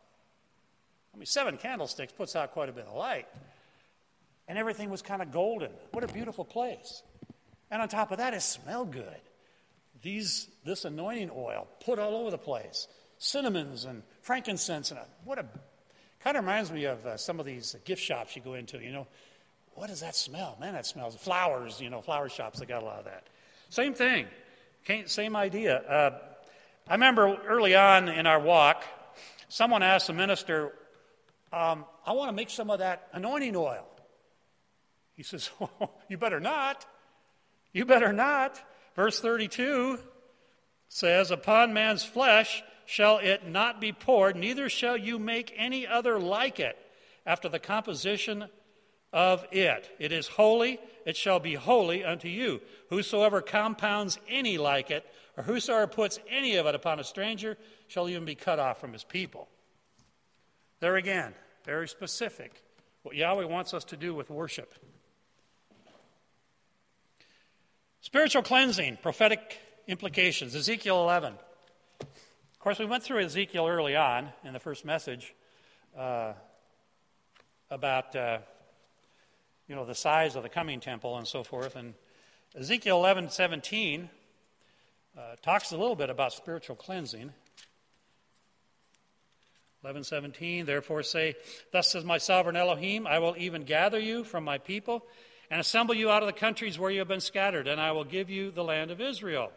I mean, seven candlesticks puts out quite a bit of light. And everything was kind of golden. What a beautiful place. And on top of that, it smelled good. These, this anointing oil put all over the place. Cinnamons and frankincense. And a, what a, kind of reminds me of uh, some of these gift shops you go into, you know. What does that smell? Man, that smells. Flowers, you know, flower shops, they got a lot of that. Same thing. Same idea. Uh, I remember early on in our walk, someone asked the minister, um, "I want to make some of that anointing oil." He says, "Oh, you better not. You better not." Verse thirty-two says, "Upon man's flesh shall it not be poured, neither shall you make any other like it after the composition of it. It is holy, it shall be holy unto you. Whosoever compounds any like it, or whosoever puts any of it upon a stranger, shall even be cut off from his people." There again, very specific, what Yahweh wants us to do with worship. Spiritual cleansing, prophetic implications. Ezekiel eleven. Of course, we went through Ezekiel early on in the first message uh, about... Uh, you know, the size of the coming temple and so forth. And Ezekiel eleven seventeen uh, talks a little bit about spiritual cleansing. eleven seventeen, "Therefore say, Thus says my sovereign Elohim, I will even gather you from my people and assemble you out of the countries where you have been scattered, and I will give you the land of Israel."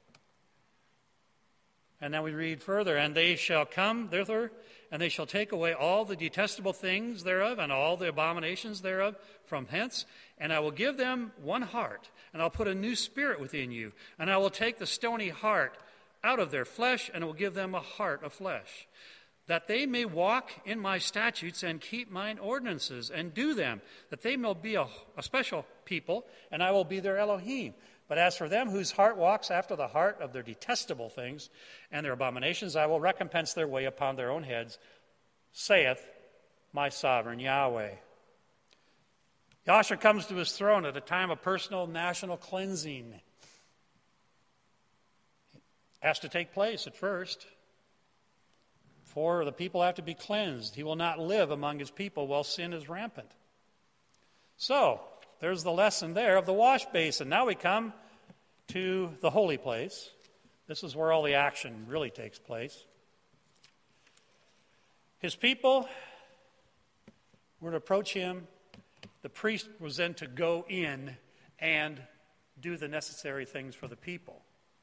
And then we read further, "And they shall come thither, and they shall take away all the detestable things thereof, and all the abominations thereof from hence. And I will give them one heart, and I'll put a new spirit within you. And I will take the stony heart out of their flesh, and I will give them a heart of flesh, that they may walk in my statutes and keep mine ordinances and do them, that they may be a, a special people, and I will be their Elohim. But as for them whose heart walks after the heart of their detestable things and their abominations, I will recompense their way upon their own heads, saith my sovereign Yahweh." Yahshua comes to his throne at a time of personal national cleansing. It has to take place at first. For the people have to be cleansed. He will not live among his people while sin is rampant. So, there's the lesson there of the wash basin. Now we come to the holy place. This is where all the action really takes place. His people were to approach him. The priest was then to go in and do the necessary things for the people.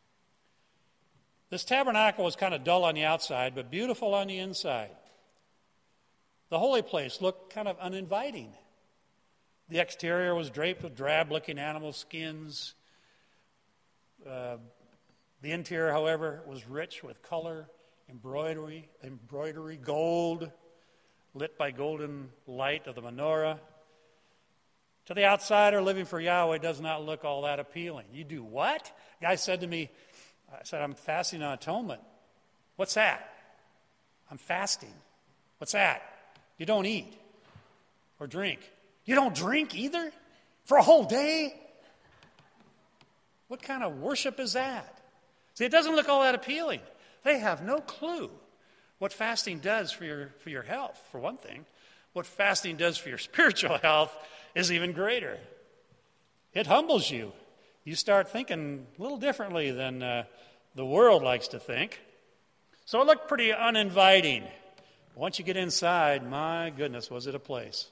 This tabernacle was kind of dull on the outside, but beautiful on the inside. The holy place looked kind of uninviting. The exterior was draped with drab-looking animal skins. Uh, the interior, however, was rich with color, embroidery, embroidery, gold, lit by golden light of the menorah. To the outsider, living for Yahweh does not look all that appealing. You do what? The guy said to me, I said, "I'm fasting on atonement." "What's that?" "I'm fasting." "What's that?" "You don't eat or drink." "You don't drink either? For a whole day?" What kind of worship is that? See, it doesn't look all that appealing. They have no clue what fasting does for your, for your health, for one thing. What fasting does for your spiritual health is even greater. It humbles you. You start thinking a little differently than uh, the world likes to think. So it looked pretty uninviting. Once you get inside, my goodness, was it a place.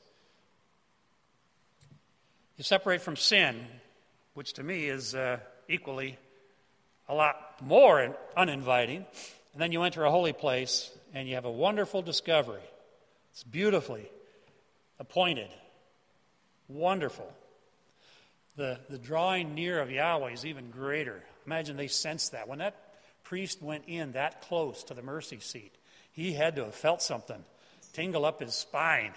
You separate from sin, which to me is uh, equally a lot more uninviting. And then you enter a holy place, and you have a wonderful discovery. It's beautifully appointed. Wonderful. The, the drawing near of Yahweh is even greater. Imagine they sensed that. When that priest went in that close to the mercy seat, he had to have felt something tingle up his spine.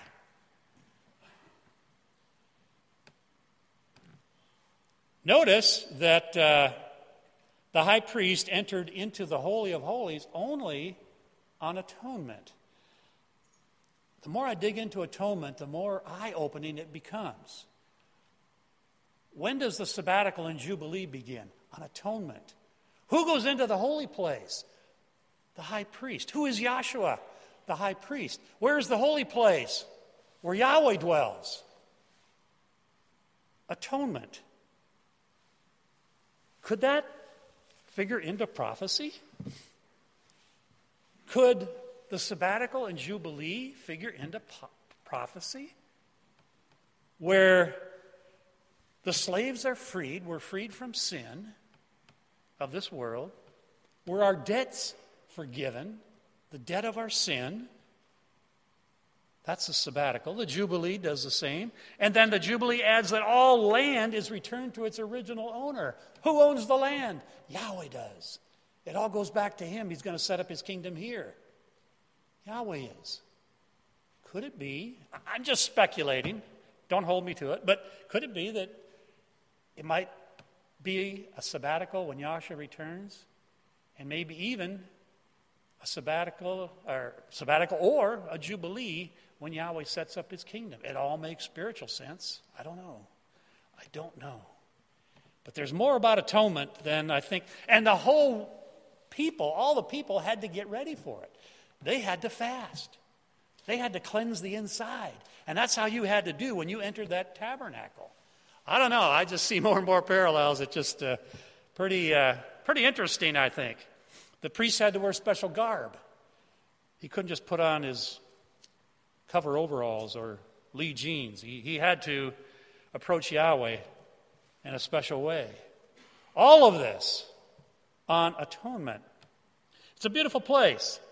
Notice that uh, the high priest entered into the Holy of Holies only on atonement. The more I dig into atonement, the more eye-opening it becomes. When does the sabbatical and Jubilee begin? On atonement. Who goes into the holy place? The high priest. Who is Yahshua? The high priest. Where is the holy place? Where Yahweh dwells. Atonement. Could that figure into prophecy? Could the sabbatical and Jubilee figure into po- prophecy? Where the slaves are freed, we're freed from sin of this world, where our debts forgiven, the debt of our sin. That's the sabbatical. The Jubilee does the same. And then the Jubilee adds that all land is returned to its original owner. Who owns the land? Yahweh does. It all goes back to him. He's going to set up his kingdom here. Yahweh is. Could it be, I'm just speculating, don't hold me to it, but could it be that it might be a sabbatical when Yahshua returns, and maybe even a sabbatical or sabbatical or a Jubilee when Yahweh sets up his kingdom? It all makes spiritual sense. I don't know. I don't know. But there's more about atonement than I think. And the whole people, all the people had to get ready for it. They had to fast. They had to cleanse the inside. And that's how you had to do when you entered that tabernacle. I don't know. I just see more and more parallels. It's just uh, pretty, uh, pretty interesting, I think. The priest had to wear special garb. He couldn't just put on his cover overalls or Lee jeans. He, he had to approach Yahweh in a special way. All of this on atonement. It's a beautiful place.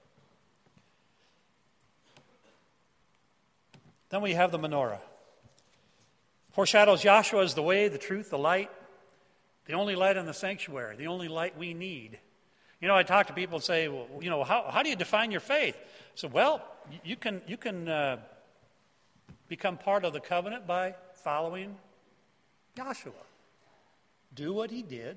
Then we have the menorah. Foreshadows Yahshua as the way, the truth, the light, the only light in the sanctuary, the only light we need. You know, I talk to people and say, well, you know, how, how do you define your faith? So, well, you can, you can uh, become part of the covenant by following Yahshua. Do what he did.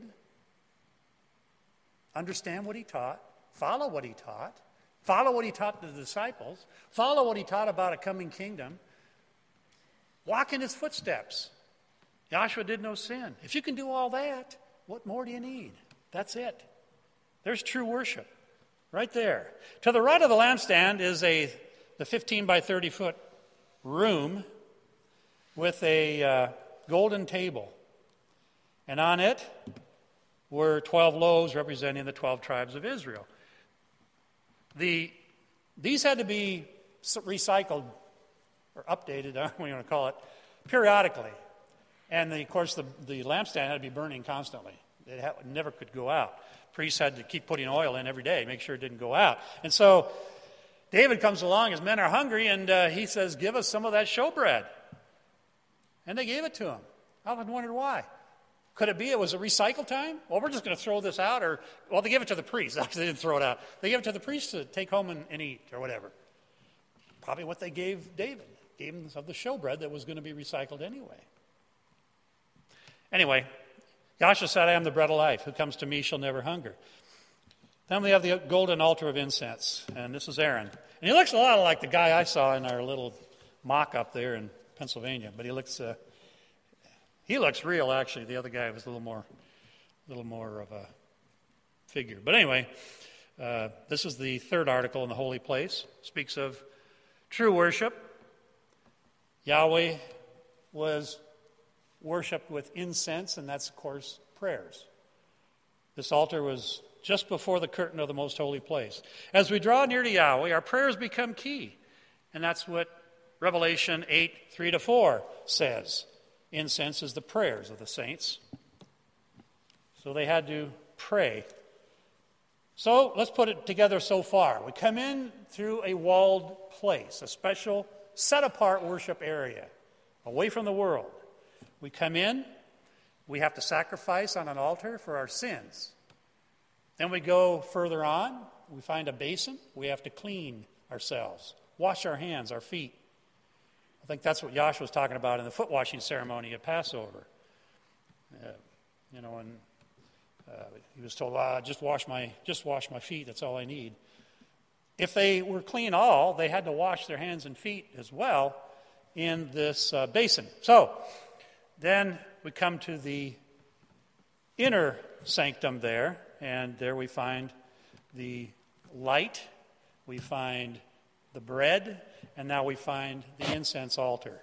Understand what he taught. Follow what he taught. Follow what he taught the disciples. Follow what he taught about a coming kingdom. Walk in his footsteps. Yahshua did no sin. If you can do all that, what more do you need? That's it. There's true worship right there. To the right of the lampstand is a the fifteen by thirty foot room with a uh, golden table. And on it were twelve loaves representing the twelve tribes of Israel. The, these had to be recycled or updated, I don't know what you want to call it, periodically. And the, of course, the, the lampstand had to be burning constantly. It had, never could go out. Priests had to keep putting oil in every day, make sure it didn't go out. And so David comes along, his men are hungry, and uh, he says, give us some of that showbread. And they gave it to him. I often wondered why. Could it be it was a recycle time? Well, we're just going to throw this out. Or, well, they gave it to the priest. Actually, they didn't throw it out. They gave it to the priest to take home and, and eat or whatever. Probably what they gave David. Gave him of the showbread that was going to be recycled anyway. Anyway, Yahshua said, I am the bread of life. Who comes to me shall never hunger. Then we have the golden altar of incense. And this is Aaron. And he looks a lot like the guy I saw in our little mock-up there in Pennsylvania. But he looks... Uh, He looks real, actually. The other guy was a little more, a little more of a figure. But anyway, uh, this is the third article in the holy place. It speaks of true worship. Yahweh was worshipped with incense, and that's, of course, prayers. This altar was just before the curtain of the most holy place. As we draw near to Yahweh, our prayers become key. And that's what Revelation eight, three to four says. Incense is the prayers of the saints. So they had to pray. So let's put it together so far. We come in through a walled place, a special set-apart worship area, away from the world. We come in, we have to sacrifice on an altar for our sins. Then we go further on, we find a basin, we have to clean ourselves, wash our hands, our feet. I think that's what Joshua was talking about in the foot washing ceremony at Passover. Uh, you know, and uh, he was told, ah, just wash my just wash my feet, that's all I need. If they were clean all, they had to wash their hands and feet as well in this uh, basin. So, then we come to the inner sanctum there, and there we find the light, we find the bread, and now we find the incense altar.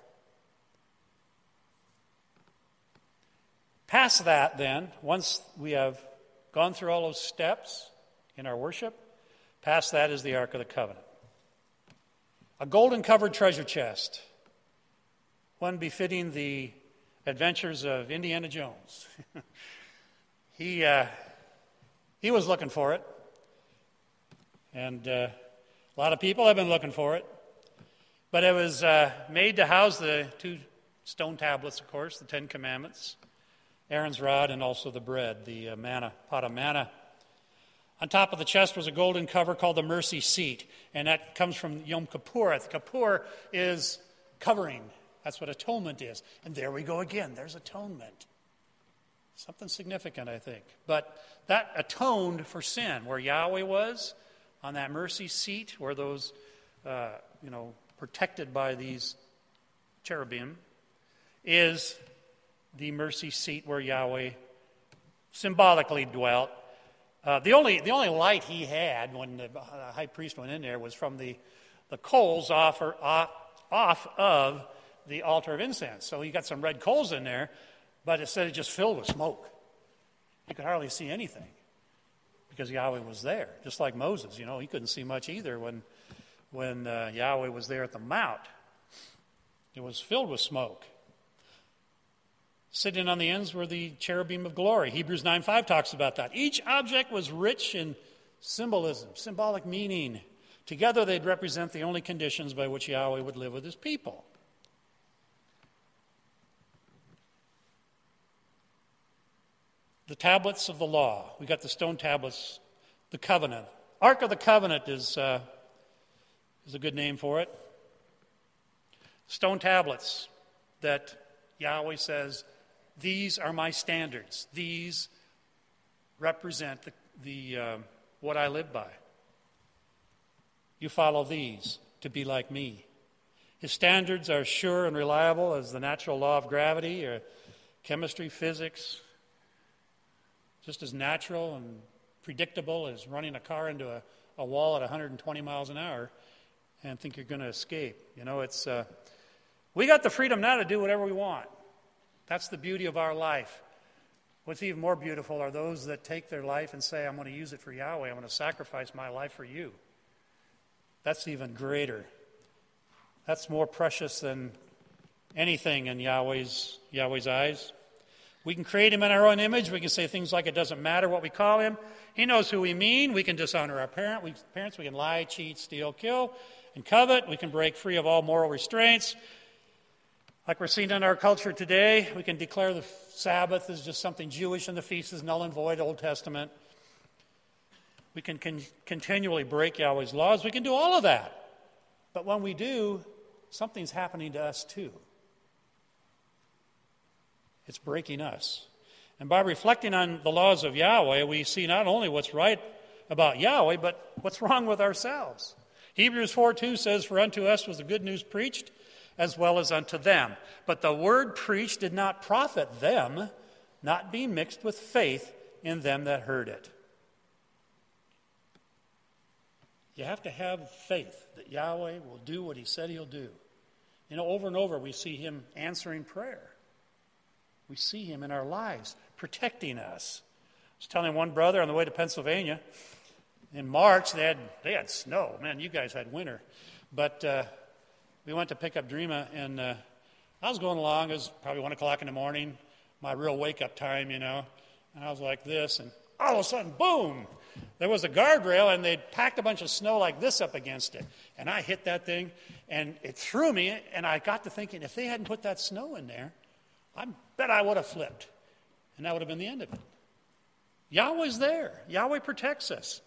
Past that, then, once we have gone through all those steps in our worship, past that is the Ark of the Covenant. A golden-covered treasure chest, one befitting the adventures of Indiana Jones. he uh, he was looking for it, and uh, a lot of people have been looking for it. But it was uh, made to house the two stone tablets, of course, the Ten Commandments, Aaron's rod, and also the bread, the uh, manna, pot of manna. On top of the chest was a golden cover called the mercy seat, and that comes from Yom Kippur. Kippur is covering. That's what atonement is. And there we go again. There's atonement. Something significant, I think. But that atoned for sin, where Yahweh was, on that mercy seat, where those, uh, you know, protected by these cherubim, is the mercy seat where Yahweh symbolically dwelt. Uh, the only the only light he had when the high priest went in there was from the, the coals off, or, off, off of the altar of incense. So he got some red coals in there, but it said it just filled with smoke. You could hardly see anything because Yahweh was there. Just like Moses, you know, he couldn't see much either when, when uh, Yahweh was there at the mount. It was filled with smoke. Sitting on the ends were the cherubim of glory. Hebrews nine five talks about that. Each object was rich in symbolism, symbolic meaning. Together they'd represent the only conditions by which Yahweh would live with his people. The tablets of the law. We got the stone tablets, the covenant. Ark of the Covenant is, uh, is a good name for it. Stone tablets that Yahweh says, these are my standards. These represent the, the uh, what I live by. You follow these to be like me. His standards are sure and reliable as the natural law of gravity or chemistry, physics. Just as natural and predictable as running a car into a, a wall at one hundred twenty miles an hour and think you're going to escape. You know, it's uh, we got the freedom now to do whatever we want. That's the beauty of our life. What's even more beautiful are those that take their life and say, I'm going to use it for Yahweh. I'm going to sacrifice my life for you. That's even greater. That's more precious than anything in Yahweh's, Yahweh's eyes. We can create him in our own image. We can say things like it doesn't matter what we call him. He knows who we mean. We can dishonor our parent. We, parents. We can lie, cheat, steal, kill, and covet. We can break free of all moral restraints. Like we're seeing in our culture today, we can declare the Sabbath as just something Jewish and the feast is null and void, Old Testament. We can con- continually break Yahweh's laws. We can do all of that. But when we do, something's happening to us too. It's breaking us. And by reflecting on the laws of Yahweh, we see not only what's right about Yahweh, but what's wrong with ourselves. Hebrews four two says, For unto us was the good news preached, as well as unto them. But the word preached did not profit them, not being mixed with faith in them that heard it. You have to have faith that Yahweh will do what he said he'll do. You know, over and over we see him answering prayer. We see him in our lives, protecting us. I was telling one brother on the way to Pennsylvania, in March they had they had snow. Man, you guys had winter. But uh, we went to pick up Dreama, and uh, I was going along. It was probably one o'clock in the morning, my real wake-up time, you know. And I was like this, and all of a sudden, boom! There was a guardrail, and they'd packed a bunch of snow like this up against it. And I hit that thing, and it threw me, and I got to thinking, if they hadn't put that snow in there, I bet I would have flipped. And that would have been the end of it. Yahweh's there. Yahweh protects us.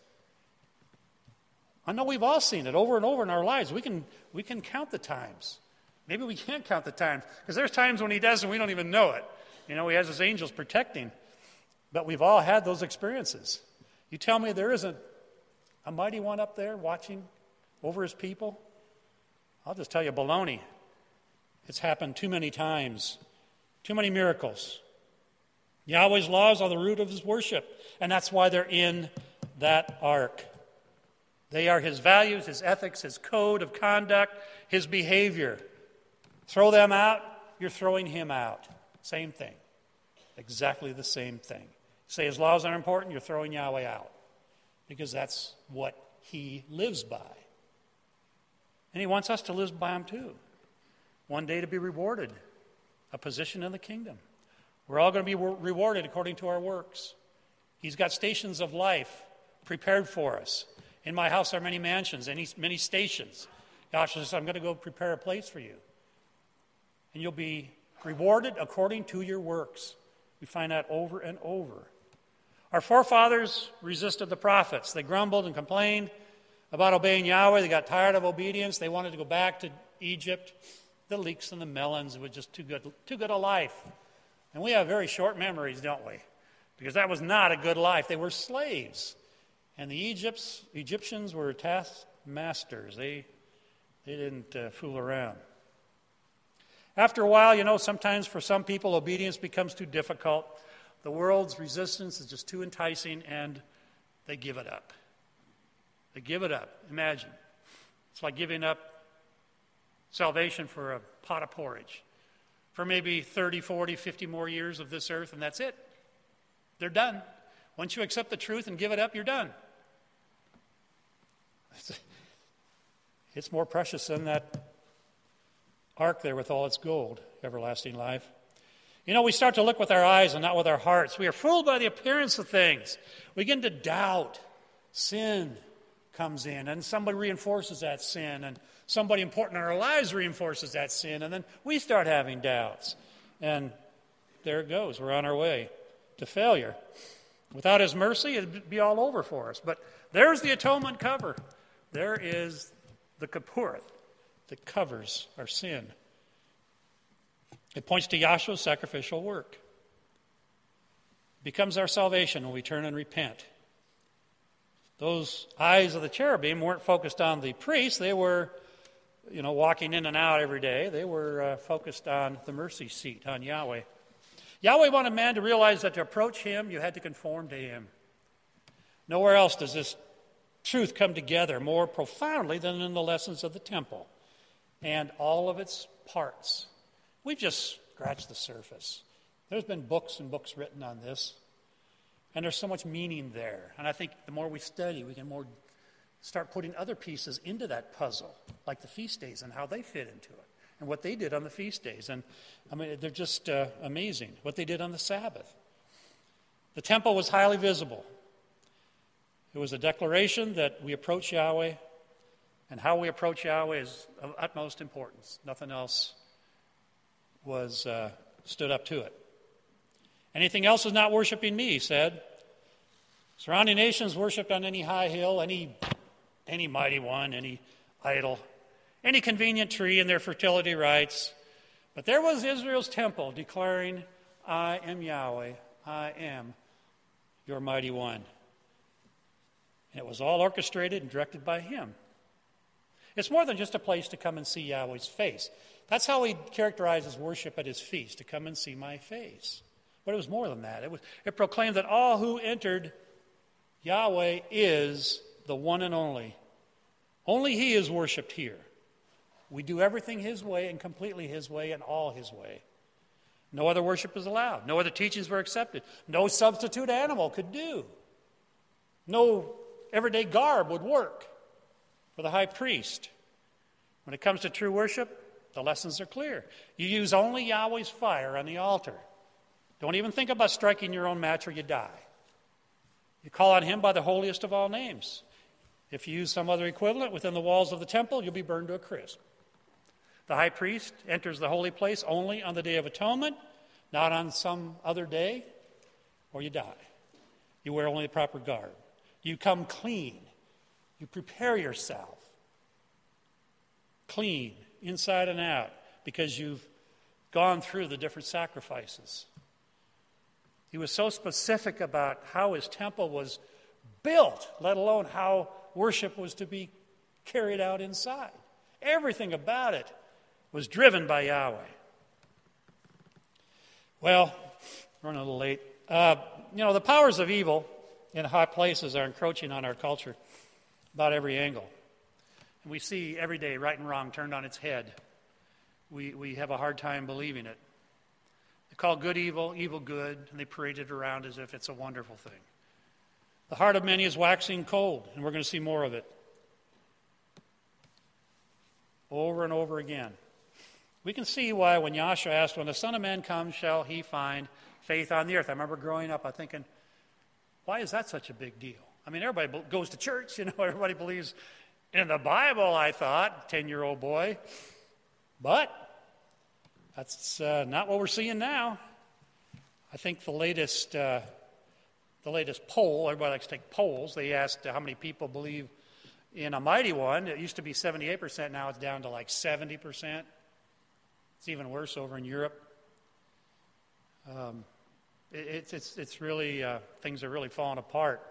I know we've all seen it over and over in our lives. We can we can count the times. Maybe we can't count the times, because there's times when he does and we don't even know it. You know, he has his angels protecting. But we've all had those experiences. You tell me there isn't a mighty one up there watching over his people? I'll just tell you, baloney. It's happened too many times. Too many miracles. Yahweh's laws are the root of his worship, and that's why they're in that ark. They are his values, his ethics, his code of conduct, his behavior. Throw them out, you're throwing him out. Same thing. Exactly the same thing. Say his laws are important, you're throwing Yahweh out. Because that's what he lives by. And he wants us to live by him too. One day to be rewarded. A position in the kingdom. We're all going to be rewarded according to our works. He's got stations of life prepared for us. In my house are many mansions, and many stations. Joshua says, I'm going to go prepare a place for you. And you'll be rewarded according to your works. We find that over and over. Our forefathers resisted the prophets. They grumbled and complained about obeying Yahweh. They got tired of obedience. They wanted to go back to Egypt. The leeks and the melons, it was just too good, too good a life. And we have very short memories, don't we? Because that was not a good life. They were slaves. And the Egypts, Egyptians were taskmasters. They, they didn't uh, fool around. After a while, you know, sometimes for some people, obedience becomes too difficult. The world's resistance is just too enticing, and they give it up. They give it up. Imagine. It's like giving up salvation for a pot of porridge. For maybe thirty, forty, fifty more years of this earth, and that's it. They're done. Once you accept the truth and give it up, you're done. It's more precious than that ark there with all its gold, everlasting life. You know, we start to look with our eyes and not with our hearts. We are fooled by the appearance of things. We begin to doubt. Sin comes in, and somebody reinforces that sin, and somebody important in our lives reinforces that sin, and then we start having doubts. And there it goes. We're on our way to failure. Without his mercy, it'd be all over for us. But there's the atonement cover. There is the Kippur that covers our sin. It points to Yahshua's sacrificial work. It becomes our salvation when we turn and repent. Those eyes of the cherubim weren't focused on the priest. They were, you know, walking in and out every day. They were uh, focused on the mercy seat, on Yahweh. Yahweh wanted man to realize that to approach him, you had to conform to him. Nowhere else does this truth come together more profoundly than in the lessons of the temple and all of its parts. We've just scratched the surface. There's been books and books written on this, and there's so much meaning there. And I think the more we study, we can more start putting other pieces into that puzzle, like the feast days and how they fit into it, and what they did on the feast days. And I mean, they're just uh, amazing, what they did on the Sabbath. The temple was highly visible. It was a declaration that we approach Yahweh, and how we approach Yahweh is of utmost importance. Nothing else was uh, stood up to it. Anything else is not worshiping me, he said. Surrounding nations worshipped on any high hill, any, any mighty one, any idol, any convenient tree in their fertility rites. But there was Israel's temple declaring, I am Yahweh, I am your mighty one. And it was all orchestrated and directed by him. It's more than just a place to come and see Yahweh's face. That's how he characterizes worship at his feast, to come and see my face. But it was more than that. It was, it proclaimed that all who entered Yahweh is the one and only Only he is worshipped here. We do everything his way and completely his way and all his way. No other worship is allowed. No other teachings were accepted. No substitute animal could do. No everyday garb would work for the high priest. When it comes to true worship, the lessons are clear. You use only Yahweh's fire on the altar. Don't even think about striking your own match or you die. You call on him by the holiest of all names. If you use some other equivalent within the walls of the temple, you'll be burned to a crisp. The high priest enters the holy place only on the Day of Atonement, not on some other day, or you die. You wear only the proper garb. You come clean. You prepare yourself clean, inside and out, because you've gone through the different sacrifices. He was so specific about how his temple was built, let alone how worship was to be carried out inside. Everything about it was driven by Yahweh. Well, we're running a little late. Uh, you know, the powers of evil in high places are encroaching on our culture about every angle. And we see every day right and wrong turned on its head. We, we have a hard time believing it. They call good evil, evil good, and they parade it around as if it's a wonderful thing. The heart of many is waxing cold, and we're going to see more of it. Over and over again. We can see why when Yahshua asked, when the Son of Man comes, shall he find faith on the earth? I remember growing up, I'm thinking, why is that such a big deal? I mean, everybody goes to church, you know, everybody believes in the Bible, I thought, ten-year-old boy. But that's uh, not what we're seeing now. I think the latest uh, the latest poll, everybody likes to take polls, they asked uh, how many people believe in a mighty one. It used to be seventy-eight percent, now it's down to like seventy percent. It's even worse over in Europe. Um, it, it's, it's, it's really, uh, things are really falling apart.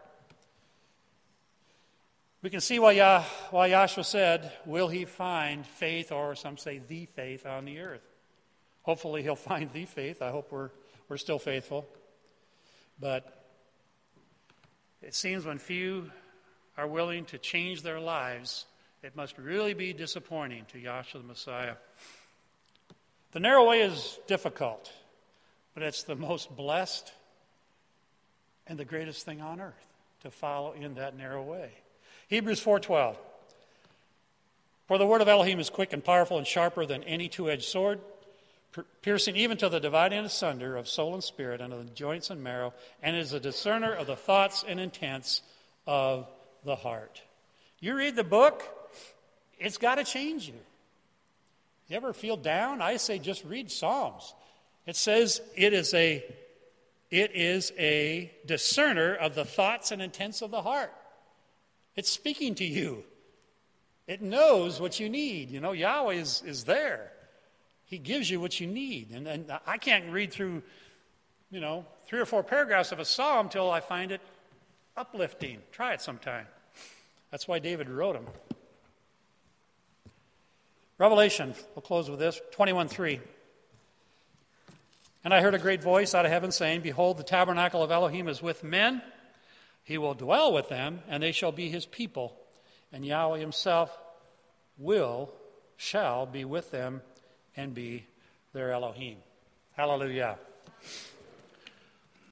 We can see why, Yah, why Yahshua said, will he find faith, or some say the faith, on the earth? Hopefully he'll find the faith. I hope we're, we're still faithful. But it seems when few are willing to change their lives, it must really be disappointing to Yahshua the Messiah. The narrow way is difficult, but it's the most blessed and the greatest thing on earth to follow in that narrow way. Hebrews four twelve. For the word of Elohim is quick and powerful and sharper than any two-edged sword, piercing even to the dividing asunder of soul and spirit and of the joints and marrow, and is a discerner of the thoughts and intents of the heart. You read the book, it's got to change you. You ever feel down? I say just read Psalms. It says it is a it is a discerner of the thoughts and intents of the heart. It's speaking to you. It knows what you need. You know, Yahweh is, is there. He gives you what you need. And, and I can't read through, you know, three or four paragraphs of a psalm till I find it uplifting. Try it sometime. That's why David wrote them. Revelation, we'll close with this, twenty-one three. And I heard a great voice out of heaven saying, behold, the tabernacle of Elohim is with men. He will dwell with them, and they shall be his people. And Yahweh himself will, shall be with them and be their Elohim. Hallelujah.